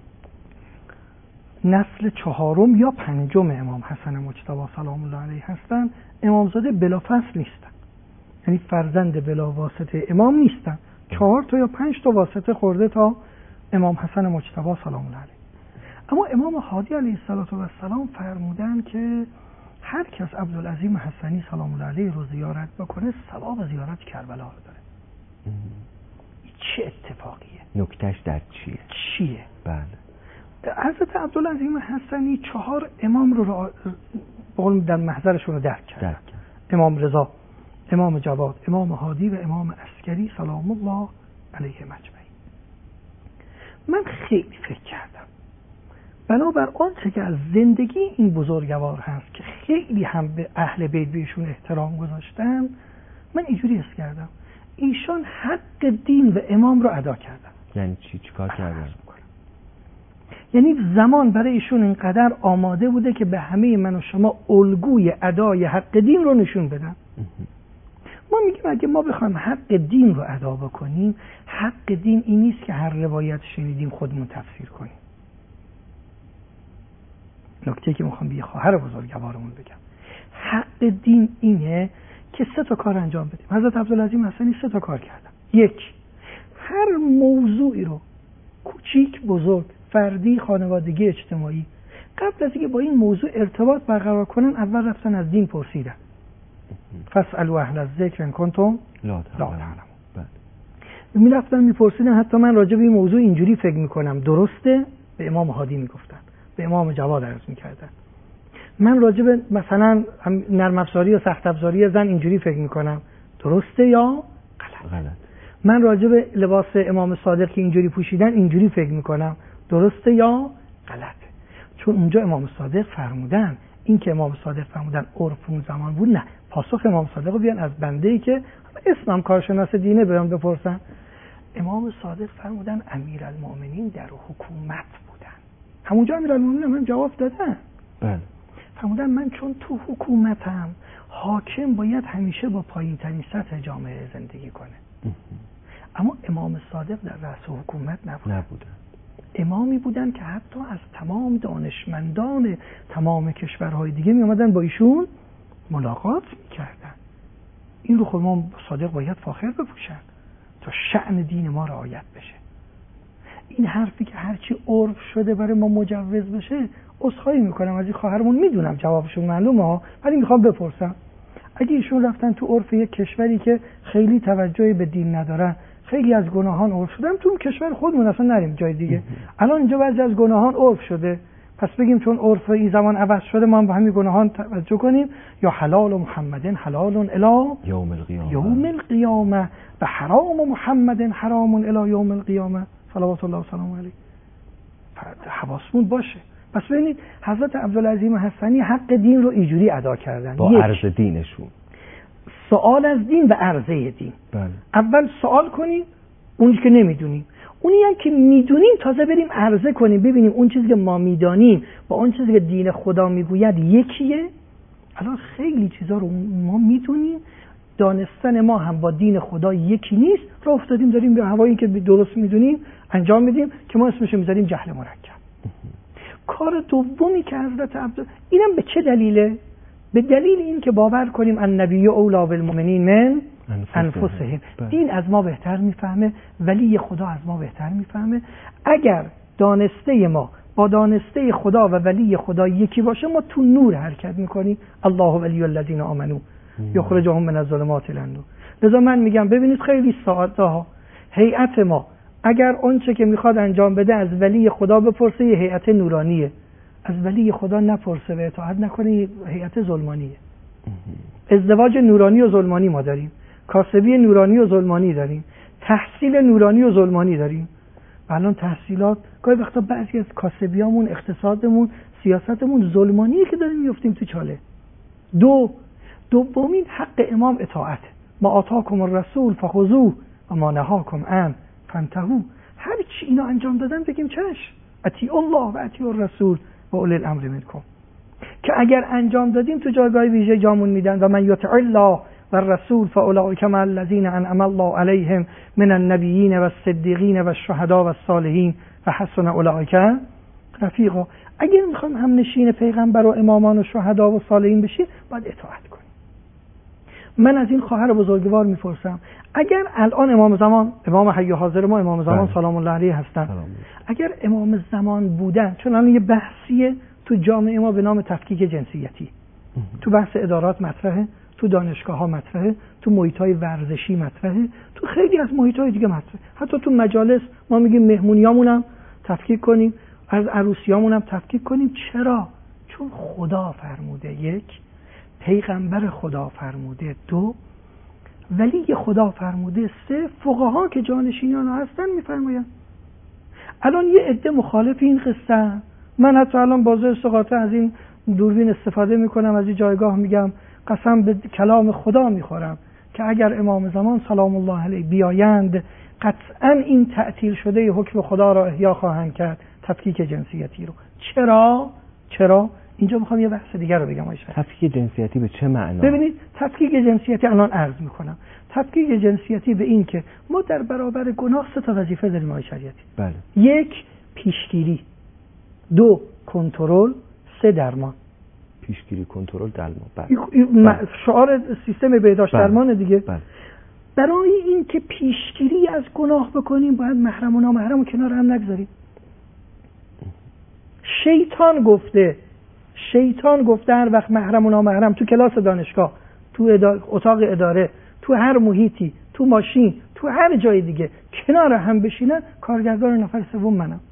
نسل چهارم یا پنجم امام حسن مجتبی سلام الله علیه هستن، امامزاده بلافصل نیستن، یعنی فرزند بلا واسطه امام نیستن. چهار تا یا پنج تا واسطه خورده تا امام حسن مجتبی سلام الله علیه. اما امام هادی علیه السلام فرمودن که هر کس عبدالعظیم حسنی سلام الله علیه رو زیارت بکنه ثواب زیارت کربلا رو داره. چه اتفاقیه؟ نکتهش در چیه؟ چیه؟ بله. حضرت عبدالعظیم حسنی چهار امام رو بقول در محضرشون رو درک کرد. امام رضا، امام جواد، امام هادی و امام عسکری سلام الله علیه مجمعین. من خیلی فکر کردم بنابر آنچه که از زندگی این بزرگوار هست که خیلی هم به اهل بیت بهشون احترام گذاشتن، من اینجوری حس کردم ایشان حق دین و امام رو ادا کردن. یعنی چی؟ چیکار کردن؟ یعنی زمان برای ایشون اینقدر آماده بوده که به همه من و شما الگوی ادای حق دین رو نشون بدن. ما میگیم اگه ما بخوایم حق دین رو ادا بکنیم، حق دین این نیست که هر روایت شنیدیم خودمون تفسیر کنیم. نکته که میخوام به یه خواهر بزرگوارمون بگم، حق دین اینه که سه تا کار انجام بدیم. حضرت عبدالعظیم حسنی سه تا کار کردن. یک، هر موضوعی رو کوچیک بزرگ، فردی، خانوادگی، اجتماعی، قبل از اینکه با این موضوع ارتباط برقرار کنن اول رفتن از دین پرسیدن. فاسألوا اهل الذکر ان کنتم لا تعلمون. می رفتن میپرسیدن. حتی من راجع به این موضوع اینجوری فکر میکنم درسته، به امام هادی میگفتن، به امام جواد عرض میکردن. من راجع به مثلا نرم افزاری و سخت افزاری زن اینجوری فکر میکنم درسته یا غلط. غلط. من راجع به لباس امام صادق که اینجوری پوشیدن اینجوری فکر میکنم درسته یا غلطه. چون اونجا امام صادق فرمودن، این که امام صادق فرمودن عرف اون زمان بود، نه، پاسخ امام صادق رو بیان از بنده‌ای که اسمم کارشناس دینه بیان بپرسن. امام صادق فرمودن امیرالمؤمنین در حکومت بودن. همونجا امیرالمؤمنین هم جواب دادن. بله. فرمودن من چون تو حکومتم، حاکم باید همیشه با پایین ترین سطح جامعه زندگی کنه. اما امام صادق در رأس حکومت نبودن. نبودن. امامی بودن که حتی از تمام دانشمندان تمام کشورهای دیگه می اومدن با ایشون ملاقات میکردن. این رو خود ما صادق باید فاخر بپوشن تا شأن دین ما رعایت بشه. این حرفی که هرچی عرف شده برای ما مجوز بشه، عذرخواهی میکنم از این خواهرمون، میدونم جوابشون معلومه ها، ولی میخوام بپرسم اگه ایشون رفتن تو عرف یک کشوری که خیلی توجهی به دین ندارن، خیلی از گناهان عرف شدن، تو کشور خودمون اصلا نریم جای دیگه، الان اینجا بعضی از گناهان عرف شده، پس بگیم چون عرف این زمان عوض شده ما هم به همین گناهان توجه کنیم، یا حلال محمدن حلال الی یوم القیامه یوم القیامه و حرام محمدن حرام الی یوم القیامه صلوات الله و سلام علیه. حواسمون باشه پس ببینید حضرت عبدالعظیم حسنی حق دین رو اینجوری ادا کردن با عرض دینشون، سوال از دین و عرضه دین. بله. اول سوال کنیم اونی که نمیدونیم، اونی هم که میدونیم تازه بریم عرضه کنیم ببینیم اون چیزی که ما میدانیم با اون چیزی که دین خدا میگوید یکیه. الان خیلی چیزا رو ما میدونیم، دانستن ما هم با دین خدا یکی نیست، راه افتادیم داریم به هوایی که درست میدونیم انجام میدیم که ما اسمش رو میذاریم جهل مرکب. کار دومی که حضرت عبد اینم به چه دلیله؟ به دلیل این که باور کنیم النبی اولی بالمؤمنین من انفسهم. دین از ما بهتر میفهمه، ولی خدا از ما بهتر میفهمه. اگر دانسته ما با دانسته خدا و ولی خدا یکی باشه ما تو نور حرکت میکنیم. الله ولی الذین آمنوا یخرجهم من الظلمات الی النور. لذا من میگم ببینید خیلی ساده ها، هیئت ما اگر اون چه که میخواد انجام بده از ولی خدا بپرسه یه هیئت نورانیه، از ولی خدا نپرسه و اطاعت نکنه هیئت ظلمانیه. ازدواج نورانی و ظلمانی ما داریم، کاسبی نورانی و ظلمانی داریم، تحصیل نورانی و ظلمانی داریم. الان تحصیلات گاهی وقتا بعضی از کاسبیامون، اقتصادمون، سیاستمون ظلمانیه که داریم میافتیم تو چاله. دو دومین حق امام اطاعت. ما آتاکم الرسول فخذوه و ما نهاکم عنه فانتهوا. هر چی اینا انجام دادن بگیم چش، اطیعوا الله و اطیعوا الرسول و اولی الامر منکم، که اگر انجام دادیم تو جایگاه ویژه جامون میدن. و من یطع الله و الرسول فاولئک مع الذین انعم الله علیهم من النبیین و الصدیقین و الشهداء و الصالحین و حسن اولئک رفیقا. اگر میخوایم هم نشین پیغمبر و امامان و شهدا و صالحین بشیم باید اطاعت کنیم. من از این خواهر بزرگوار میپرسم، اگر الان امام زمان، امام حی حاضر ما امام زمان بله. سلام الله علیه هستن، اگر امام زمان بودن، چون الان یه بحثیه تو جامعه ما به نام تفکیک جنسیتی، تو بحث ادارات مطرحه، تو دانشگاه ها مطرحه، تو محیط های ورزشی مطرحه، تو خیلی از محیط های دیگه مطرحه، حتی تو مجالس ما میگیم مهمونیامون هم تفکیک کنیم، از عروسیامون هم تفکیک کنیم. چرا؟ چون خدا فرموده، یک، پیغمبر خدا فرموده، دو، ولی خدا فرموده، سه، فقها که جانشینان هستن میفرمایند. الان یه عده مخالف این قصه، من حتی الان بازه استقاطه از این دوربین استفاده میکنم، از این جایگاه میگم قسم به کلام خدا میخورم که اگر امام زمان سلام الله علیه بیایند قطعا این تعطیل شده حکم خدا را احیا خواهند کرد، تفکیک جنسیتی رو. چرا؟ چرا؟ اینجا میخوام یه بحث دیگر رو بگم. آیشه تفکیک جنسیتی به چه معنا؟ ببینید تفکیک جنسیتی الان عرض میکنم. تفکیک جنسیتی به این که ما در برابر گناه سه تا وظیفه داریم آیه شریعتی. بله. یک، پیشگیری، دو، کنترل، سه، درمان. پیشگیری، کنترل، درمان. بله. شعار سیستم بهداشت بله. درمان دیگه. بله. برای این که پیشگیری از گناه بکنیم باید محرم و نامحرم کنار هم نگذاریم. شیطان گفته شیطان گفته هر وقت محرم و نامحرم تو کلاس دانشگاه، تو اداره، اتاق اداره، تو هر محیطی، تو ماشین، تو هر جای دیگه کنار هم بشینن، کارگردان نفر سوم منم.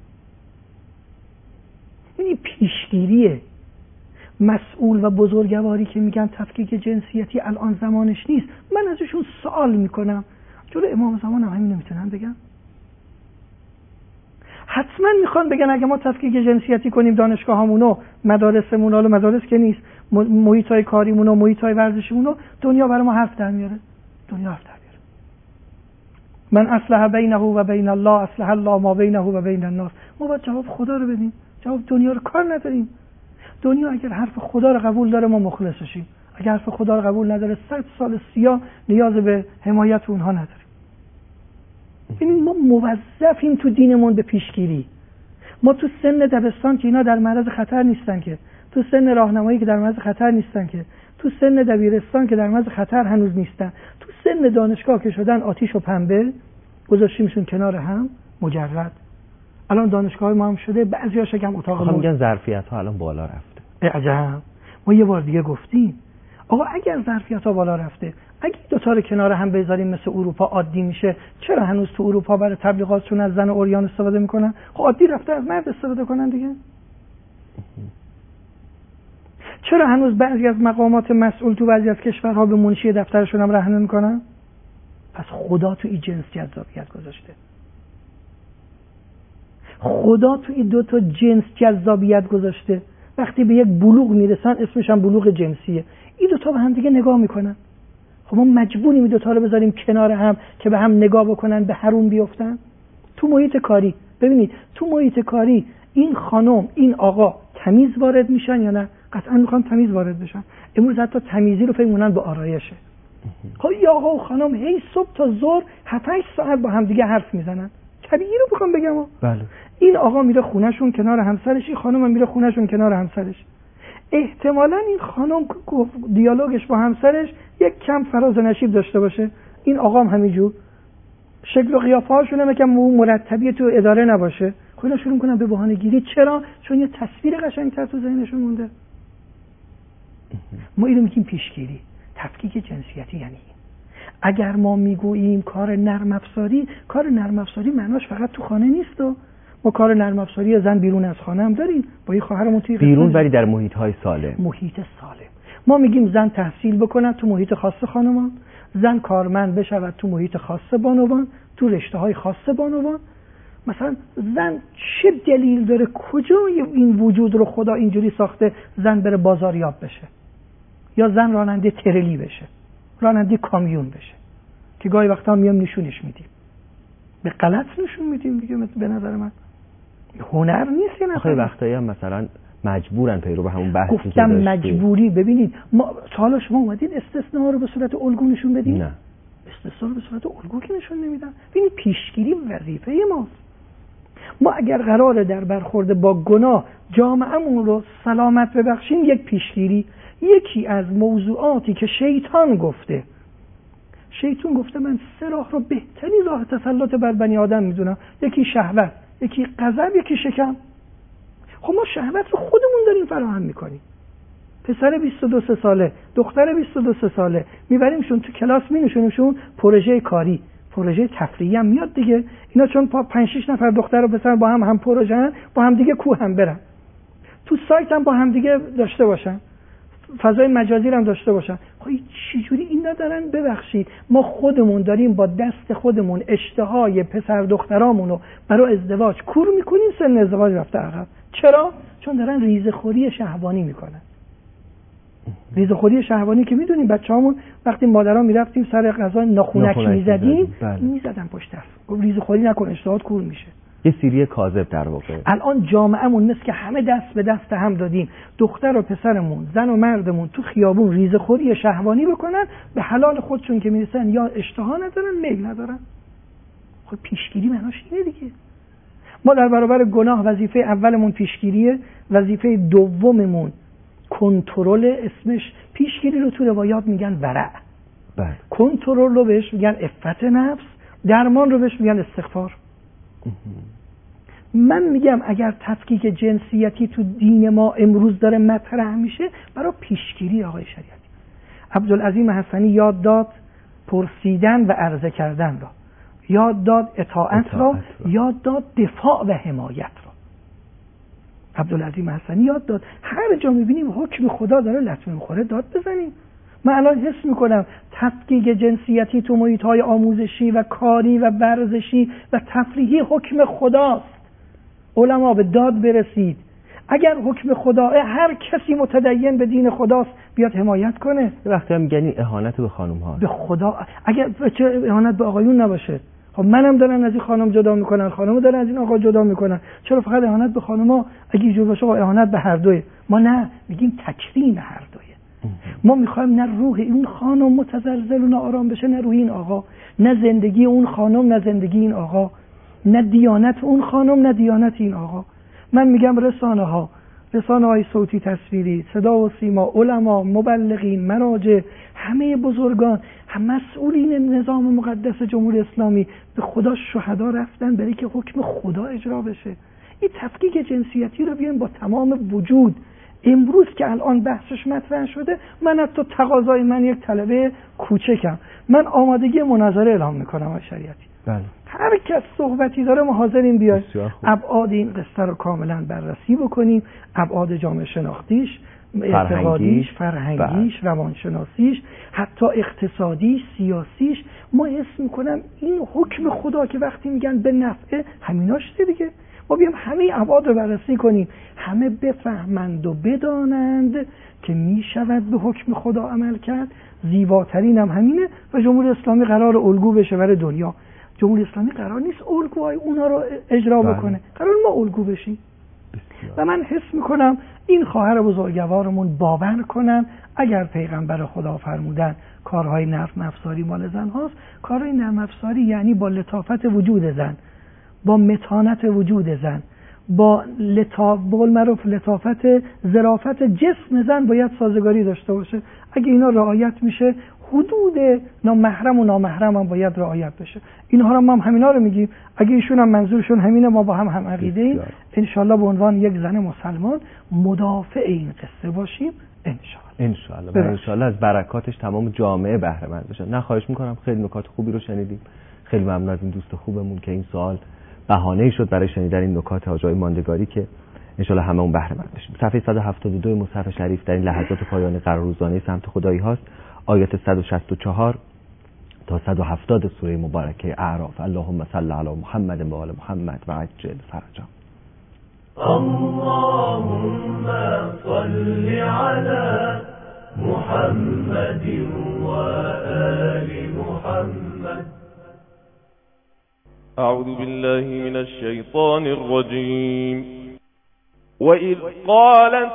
این پیشگیریه. مسئول و بزرگواری که میگن تفکیک جنسیتی الان زمانش نیست، من ازشون سوال میکنم، جلو امام زمان هم همین نمیتونن بگن؟ حتما میخوان بگن اگه ما تفکیک جنسیتی کنیم دانشگاه همونو، مدارسمون، حالا مدارس که نیست، محیط های کاریمونو، محیط های ورزشیمونو، دنیا برای ما حرف در میاره. دنیا حرف در میاره. من اصلح بینه و بین الله اصلح الله ما بینه و بین الناس. ما باید جواب خدا رو بدیم، جواب دنیا رو کار نداریم. دنیا اگر حرف خدا رو قبول داره ما مخلصشیم، اگر حرف خدا رو قبول نداره صد سال سیاه نیاز به حمایت اونها نداریم. یعنی ما موظفیم تو دینمون به پیشگیری. ما تو سن دبستان که اینا در معرض خطر نیستن که، تو سن راهنمایی که در معرض خطر نیستن که، تو سن دبیرستان که در معرض خطر هنوز نیستن، تو سن دانشگاه که شدن آتیش و پنبه، گذاشتیمشون کنار هم مجرد. الان دانشگاه ما هم شده بعضیا شکم اتاق ما میگن ظرفیت ها الان بالا رفته. عجب. ما یه بار دیگه گفتیم آقا اگر ظرفیت ها بالا رفته، اگه دو تا رو کنار هم بذاریم مثل اروپا عادی میشه، چرا هنوز تو اروپا برای تبلیغاتشون از زن و عریان استفاده میکنن؟ خب عادی رفته از مرد استفاده کنن دیگه. چرا هنوز بعضی از مقامات مسئول تو بعضی از کشورها به منشی دفترشون هم رهن میکنن؟ پس خدا تو این جنسیت ذاتیت گذاشته. خدا تو این دو تا جنس جذابیت گذاشته. وقتی به یک بلوغ میرسن اسمش هم بلوغ جنسیه. این دو تا به هم دیگه نگاه میکنن. خب ما مجبوریم این دو تا رو بذاریم کنار هم که به هم نگاه بکنن، به حروم بیفتن. تو محیط کاری ببینید، تو محیط کاری این خانم این آقا تمیز وارد میشن یا نه؟ قطعا میخوان تمیز وارد بشن. امروز حتی تمیزی رو فکر می‌کنن با آرایشه. خب این آقا و خانم هی صبح تا ظهر هفت هشت ساعت با هم دیگه حرف میزنن. طبیعی رو بخوام بگم. بله. این آقا میره خونهشون کنار همسرش، این خانم هم میره خونهشون کنار همسرش. احتمالاً این خانم دیالوگش با همسرش یک کم فراز و نشیب داشته باشه، این آقا هم همینجور. شکل و قیافه هاشون هم یکم مرتبی تو اداره نباشه. خودشون شروع میکنن به بهانه گیری. چرا؟ چون یه تصویر قشنگ‌تر تو ذهنشون مونده. ما اینو میگیم پیشگیری. تفکیک جنسیتی یعنی این. اگر ما میگوییم کار نرم افزاری، کار نرم افزاری معناش فقط تو خانه نیست. و ما کار نرم افزاری زن بیرون از خانه هم داریم. با این خواهرمون توی بیرون ولی در محیط‌های سالم. محیط سالم. ما میگیم زن تحصیل بکنه تو محیط خاص خانمان، زن کارمند بشود تو محیط خاص بانوان، تو رشته‌های خاص بانوان. مثلا زن چه دلیل داره، کجا این وجود رو خدا اینجوری ساخته زن بره بازاریاب بشه، یا زن راننده ترلی بشه، راننده کامیون بشه، که گاهی وقتا میام نشونش میدیم، به غلط نشون میدیم دیگه. به نظر من هنر نیست. یه خیلی وقتایی هم مثلا مجبورن پیرو به همون بحثی که گفتم مجبوری. ببینید ما حالا شما اومدید استثناء رو به صورت الگو نشون بدید؟ نه، استثناء رو به صورت الگو که نشون نمیدن. ببینید پیشگیری وظیفه ماست. ما اگر قراره در برخورد با گناه جامعهمون رو سلامت ببخشیم، یک پیشگیری، یکی از موضوعاتی که شیطان گفته، شیطان گفته من سه راه رو بهترین راه تسلط بر بنی آدم میدونم، یکی شهوت، یکی غضب، یکی شکم. خب ما شهوت رو خودمون داریم فراهم میکنیم. پسر بیست و دو ساله، دختر بیست و دو ساله میبریمشون تو کلاس، مینشونیمشون پروژه کاری، پروژه تفریحی هم میاد دیگه. اینا چون پنج شش نفر دختر و پسر با هم هم پروژه هن، با هم دیگه کوه هم برن، تو سایت هم با هم دیگه داشته باشن، فضای مجازی هم داشته باشن. خب چجوری اینا دارن؟ ببخشید ما خودمون داریم با دست خودمون اشتهای پسر دخترامون رو برای ازدواج کور میکنیم، سن ازدواج رفته عقب. چرا؟ چون دارن ریزخوری شهوانی میکنن. ریزخوری شهوانی که میدونیم بچه‌هامون وقتی مادرها میرفتیم سر غذا ناخونک میزدیم، میزدن پشت دست. ریزخوری نکن، اشتهات کور میشه. یه سیری کاذب در واقع. الان جامعهمون مثل که همه دست به دست هم دادیم، دختر و پسرمون، زن و مردمون تو خیابون ریزخوری شهوانی بکنن، به حلال خودشون که میرسن یا اشتها ندارن، میل ندارن. خب پیشگیری معناش اینه دیگه. ما در برابر گناه وظیفه اولمون پیشگیریه، وظیفه دوممون کنترل. اسمش پیشگیری رو تو روایات میگن ورع. بله. کنترل رو بهش میگن عفت نفس، درمان رو بهش میگن استغفار. من میگم اگر تفکیک جنسیتی تو دین ما امروز داره مطرح میشه، برای پیشگیری آقای شریعتی. عبدالعظیم حسنی یاد داد پرسیدن و عرضه کردن را، یاد داد اطاعت, اطاعت را، را، یاد داد دفاع و حمایت را. عبدالعظیم حسنی یاد داد هر جا میبینیم حکم خدا داره لطمه میخوره داد بزنیم. من الان حس میکنم تفکیک جنسیتی تو محیط‌های آموزشی و کاری و ورزشی و تفریحی حکم خداست. علما به داد برسید. اگر حکم خداه، هر کسی متدین به دین خداست بیاد حمایت کنه. وقتی هم میگن اهانت به خانم ها، به خدا اگر چه اهانت به آقایون نباشه. خب منم دارن از این خانم جدا میکنن، خانمو دارن از این آقا جدا میکنن، چرا فقط اهانت به خانم‌ها؟ اگه اینجور باشه اهانت به هر دوی. ما نه، میگیم تکریم هر دوی. ما میخوایم نه روح اون خانم متزلزل و ناآرام بشه، نه روح این آقا، نه زندگی اون خانم نه زندگی این آقا، نه دیانت اون خانم نه دیانت این آقا. من میگم رسانه ها، رسانه های صوتی تصویری، صدا و سیما، علما، مبلغین، مراجع، همه بزرگان، هم مسئولین نظام مقدس جمهوری اسلامی به خدا شهدا رفتن برای که حکم خدا اجرا بشه. این تفکیک جنسیتی رو بیایم با تمام وجود. امروز که الان بحثش مطرح شده، من حتی تقاضای من یک طلبه کوچکم، من آمادگی مناظره اعلام میکنم آقای شریعتی. بله. هر کس صحبتی داره ما حاضریم بیایم ابعاد این قصه رو کاملا بررسی بکنیم، ابعاد جامعه شناختیش، اعتقادیش، فرهنگیش، روانشناسیش، حتی اقتصادیش، سیاسیش. ما حس میکنم این حکم خدا که وقتی میگن به نفع همیناش دیگه. ما بیام همه ابعاد رو بررسی کنیم، همه بفهمند و بدانند که می شود به حکم خدا عمل کرد. زیباترین هم همینه و جمهوری اسلامی قرار الگو بشه برای دنیا. جمهوری اسلامی قرار نیست الگوهای اونا رو اجرا بکنه، قرار ما الگو بشیم. و من حس میکنم این خواهر بزرگوارمون باور کنن اگر پیغمبر خدا فرمودن کارهای نرم افزاری مال زن هاست، کارهای نرم افزاری یعنی با لطافت وجود زن، با متانت وجود زن، با لطاف بول معروف لطافت ظرافت جسم زن باید سازگاری داشته باشه. اگه اینا رعایت میشه حدود نامحرم و نامحرم هم باید رعایت بشه. اینها رو ما هم همینا رو میگیم. اگه ایشون هم منظورشون همینه، ما با هم هم عقیده ایم، انشالله به عنوان یک زن مسلمان مدافع این قصه باشیم انشالله. انشالله و انشالله از برکاتش تمام جامعه بهره مند بشن. نه خواهش میکنم، خیلی نکات خوبی رو شنیدیم. خیلی ممنون از این دوست خوبمون که این سوال بهانه‌ای شد برای شنیدن این نکات حاج آقای ماندگاری که انشالله همه اون بهره مند بشیم. صفحه صد و هفتاد و دو مصحف شریف در این لحظات پایان قرار روزانه سمت خدایی هاست. آیات صد و شصت و چهار تا صد و هفتاد سوره مبارکه اعراف. اللهم صل علی محمد و آل محمد و عجل فرجا. اللهم صل علی محمد و آل محمد. أعوذ بالله من الشيطان الرجيم. وإذ قالت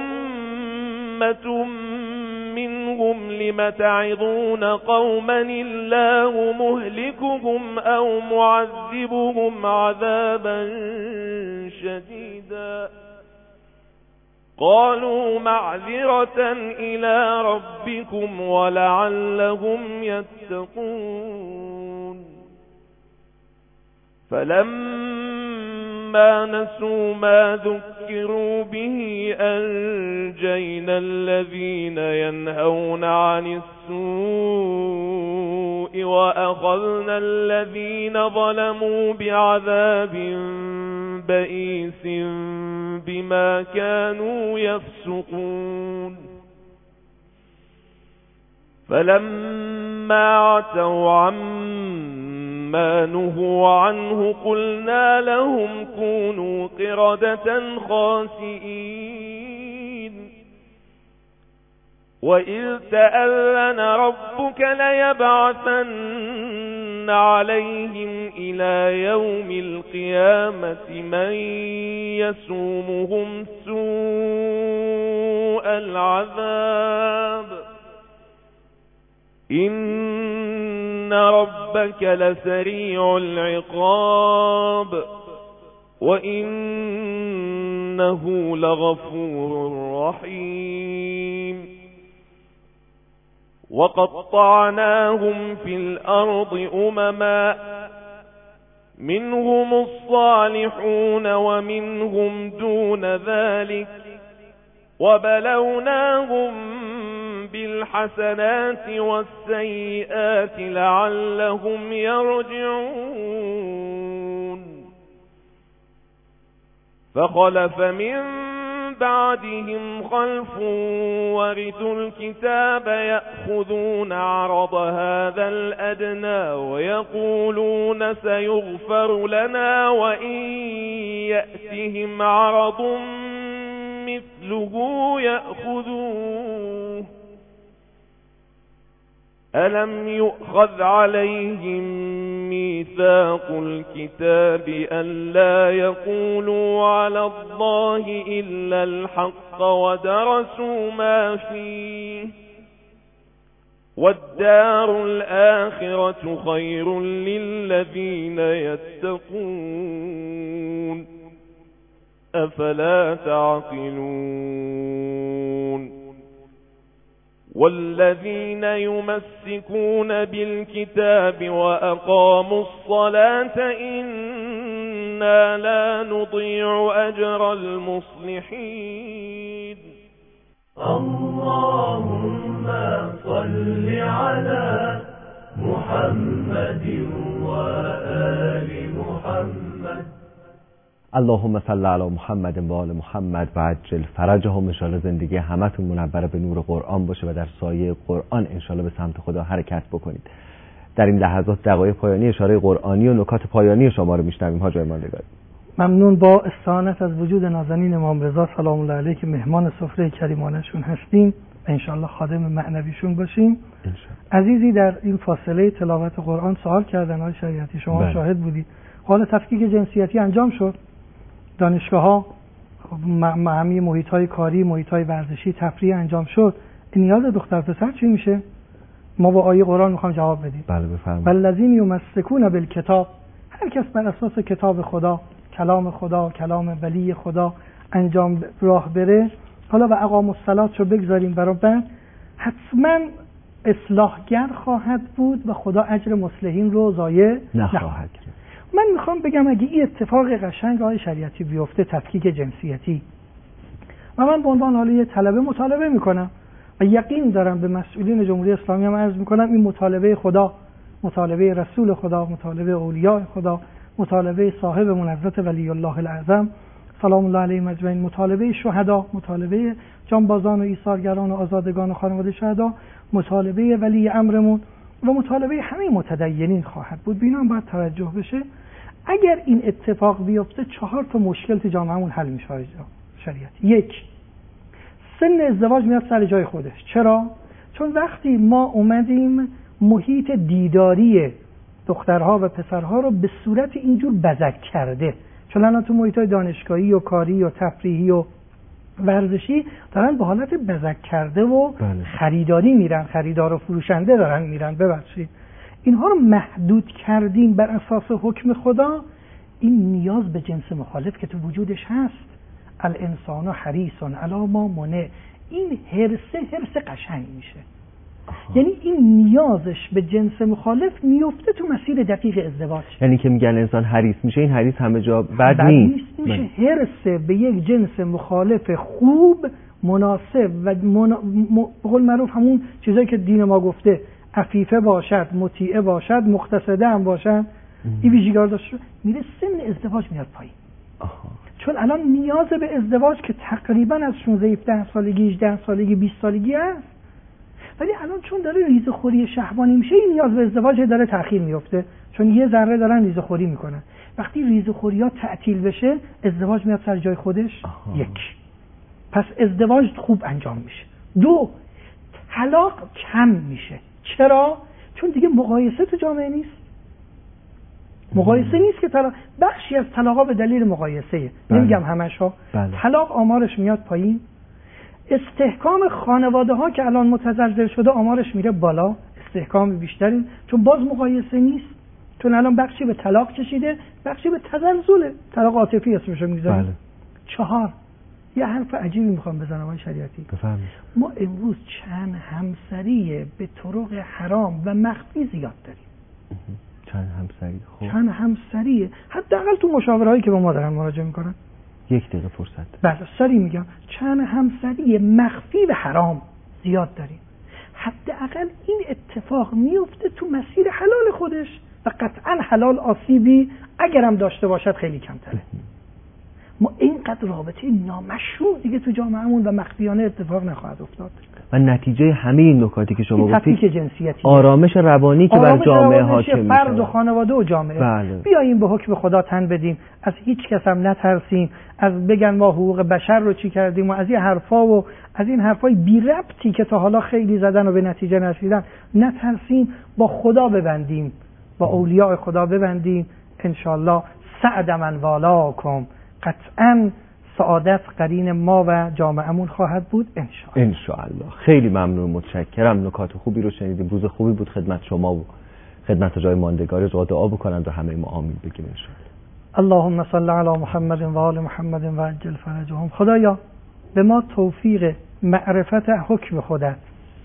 أمة منهم لم تعظون قوما الله مهلكهم أو معذبهم عذابا شديدا قالوا معذرة إلى ربكم ولعلهم يتقون. فلما نسوا ما ذكروا به أنجينا الذين ينهون عن السوء وأخذنا الذين ظلموا بعذاب بئيس بما كانوا يفسقون. فلما عتوا عما نهوا عنه قلنا لهم كونوا قردة خاسئين. وإذ تأذن ربك ليبعثن عليهم إلى يوم القيامة من يسومهم سوء العذاب إن ربك لسريع العقاب وإنه لغفور رحيم. وقطعناهم في الأرض أمما منهم الصالحون ومنهم دون ذلك وبلوناهم بالحسنات والسيئات لعلهم يرجعون. فخلف من بعدهم خلف ورثوا الكتاب يأخذون عرض هذا الأدنى ويقولون سيغفر لنا وإن يأتهم عرض مثله يأخذوه ألم يؤخذ عليهم ميثاق الكتاب ألا يقولوا على الله إلا الحق ودرسوا ما فيه والدار الآخرة خير للذين يتقون أفلا تعقلون. والذين يمسكون بالكتاب وأقاموا الصلاة إنا لا نضيع أجر المصلحين. اللهم صل على محمد وآل محمد. اللهم صل علی محمد و آل محمد و عجل فرجهم. ان شاءالله زندگی همتون منور به نور قرآن باشه و در سایه قرآن ان شاءالله به سمت خدا حرکت بکنید. در این لحظات دقایق پایانی اشاره قرآنی و نکات پایانی شما رو میشنویم حاج آقای ماندگاری. ممنون با استعانت از وجود نازنین امام رضا سلام الله علیه که مهمان سفره کریمانشون هستیم و انشاءالله خادم معنویشون باشیم. عزیزی در این فاصله تلاوت قرآن سوال کردن آقای شریعتی، شما بله. شاهد بودید. حالا تفکیک جنسیتی انجام شد، دانشگاه ها همه محیط های کاری، محیط های ورزشی، تفریح انجام شد. این نیاز دختر پسر چی میشه؟ ما با آیه قرآن میخوام جواب بدیم. بله بفرمایید. والذین یمسکون بالکتاب، هر کس بر اساس کتاب خدا، کلام خدا، کلام ولی خدا انجام راه بره. حالا و اقام الصلاة رو بگذاریم برای بعد، حتما اصلاحگر خواهد بود و خدا اجر مصلحین رو ضایع نخواهد کرد. من میخوام بگم اگه این اتفاق قشنگ آقای شریعتی بیفته، تفکیک جنسیتی، و من به عنوان حالا یه طلبه مطالبه میکنم و یقین دارم به مسئولین جمهوری اسلامی هم عرض میکنم این مطالبه خدا، مطالبه رسول خدا، مطالبه اولیاء خدا، مطالبه صاحبمون حضرت ولی الله الاعظم سلام الله علیه اجمعین، مطالبه شهدا، مطالبه جانبازان و ایثارگران و آزادگان و خانواده شهدا، مطالبه ولی امرمون و مطالبه همه متدینین خواهد بود. بینا هم باید توجه بشه. اگر این اتفاق بیفته چهار تا مشکل تو جامعهمون حل میشه شریعت. یک، سن ازدواج میاد سر جای خودش. چرا؟ چون وقتی ما اومدیم محیط دیداری دخترها و پسرها رو به صورت اینجور بزک کرده، چون الان تو محیط‌های دانشگاهی و کاری و تفریحی و ورزشی دارن به حالت بزک کرده و بله. خریداری میرن، خریدار و فروشنده دارن میرن. ببخشید اینها رو محدود کردیم بر اساس حکم خدا. این نیاز به جنس مخالف که تو وجودش هست، الانسان حریص علی ما منع، این حرص حرص قشنگ میشه. آها. یعنی این نیازش به جنس مخالف میفته تو مسیر دقیق ازدواج. یعنی که میگن انسان حریص میشه، این حریص همه جا بد نیست، میشه حرص به یک جنس مخالف خوب، مناسب و منا... م... بقول معروف همون چیزایی که دین ما گفته، عفیفه باشد، مطیعه باشد، مقتصده هم باشد، این ویژگی‌ها داشته، میره سن ازدواج میاد پایین. آها. چون الان نیاز به ازدواج که تقریبا از شانزده هفده سالگی، هجده سالگی، بیست سالگی است، ولی الان چون داره ریزه‌خوری شهوانی میشه، این نیاز به ازدواج داره تأخیر میفته، چون یه ذره دارن ریزه‌خوری میکنن. وقتی ریزه‌خوری‌ها تعطیل بشه، ازدواج میاد سر جای خودش. آها. یک، پس ازدواج خوب انجام میشه. دو، طلاق کم میشه. چرا؟ چون دیگه مقایسه تو جامعه نیست. مقایسه نیست که طلاق، بخشی از طلاقا به دلیل مقایسه، نمیگم همش ها. بله. طلاق آمارش میاد پایین. استحکام خانواده ها که الان متزلزل شده آمارش میره بالا، استحکام بیشتری، چون باز مقایسه نیست. چون الان بخشی به طلاق کشیده، بخشی به تزلزله، طلاق عاطفی اسمشو میذاریم. بله. چهار، یه حرف عجیبی میخوام بزنم آقای شریعتی. بفرمایید. ما امروز چند همسری به طرق حرام و مخفی زیاد داریم. چند همسری؟ خب چند همسریه، حداقل تو مشاورهایی که با ما دارن مراجعه میکنن. یک دقیقه فرصت. بله سری میگم، چند همسری مخفی و حرام زیاد داریم. حداقل این اتفاق میفته تو مسیر حلال خودش و قطعا حلال آسیبی اگرم داشته باشد خیلی کمتره. ما اینقدر رابطه نامشروع دیگه تو جامعهمون و مخفیانه اتفاق نخواهد افتاد. و نتیجه همه این نکاتی که شما گفتید، تفکیک جنسیتی، آرامش روانی که بر جامعه حاکم میشه، فرد و خانواده و جامعه. بله. بیاییم به حکم خدا تن بدیم، از هیچ کس هم نترسیم، از بگن ما حقوق بشر رو چی کردیم و از این حرفا و از این حرفای بی ربطی که تا حالا خیلی زدن و به نتیجه نرسیدن نترسیم، با خدا ببندیم، با اولیاء خدا ببندیم. انشالله سعد من والاکم، قطعاً سعادت قرین ما و جامعهمون خواهد بود انشاءالله. انشاءالله. خیلی ممنون، متشکرم. نکات خوبی رو شنیدیم، روز خوبی بود خدمت شما و خدمت جای ماندگاری. رو دعا بکنند و همه ما آمین بگیم انشاءالله. اللهم صل علی محمد و آل محمد و عجل فرجهم. خدایا به ما توفیق معرفت حکم خودت،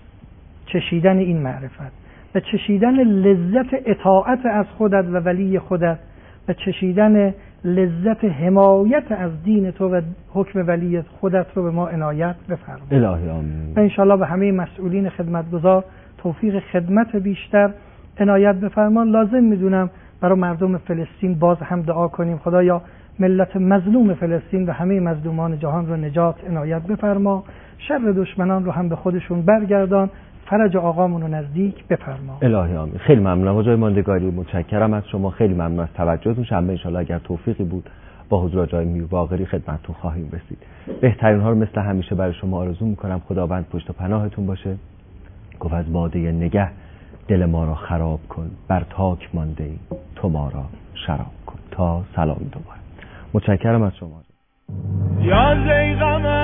چشیدن این معرفت و چشیدن لذت اطاعت از خودت و ولی خودت و چشیدن لذت حمایت از دین تو و حکم ولی خودت رو به ما عنایت بفرما. الهی آمین. و انشالله به همه مسئولین خدمتگزار توفیق خدمت بیشتر عنایت بفرما. لازم میدونم برای مردم فلسطین باز هم دعا کنیم. خدایا ملت مظلوم فلسطین و همه مظلومان جهان رو نجات عنایت بفرما. شر دشمنان رو هم به خودشون برگردان. فرج آقامون رو نزدیک بفرما. الهی آمین. خیلی ممنونم. جای ماندگاری متشکرم از شما. خیلی ممنون از توجهتون. شنبه ان شاء الله اگر توفیقی بود با حضور آقای میرباقری خدمتتون خواهیم رسید. بهترین ها رو مثل همیشه برای شما آرزو میکنم. خداوند پشت و پناهتون باشه. گفت از باده نگه دل ما را خراب کن، بر تاک مانده ای تو ما را شراب کن. تا سلام دوباره. متشکرم از شما. یا زیغم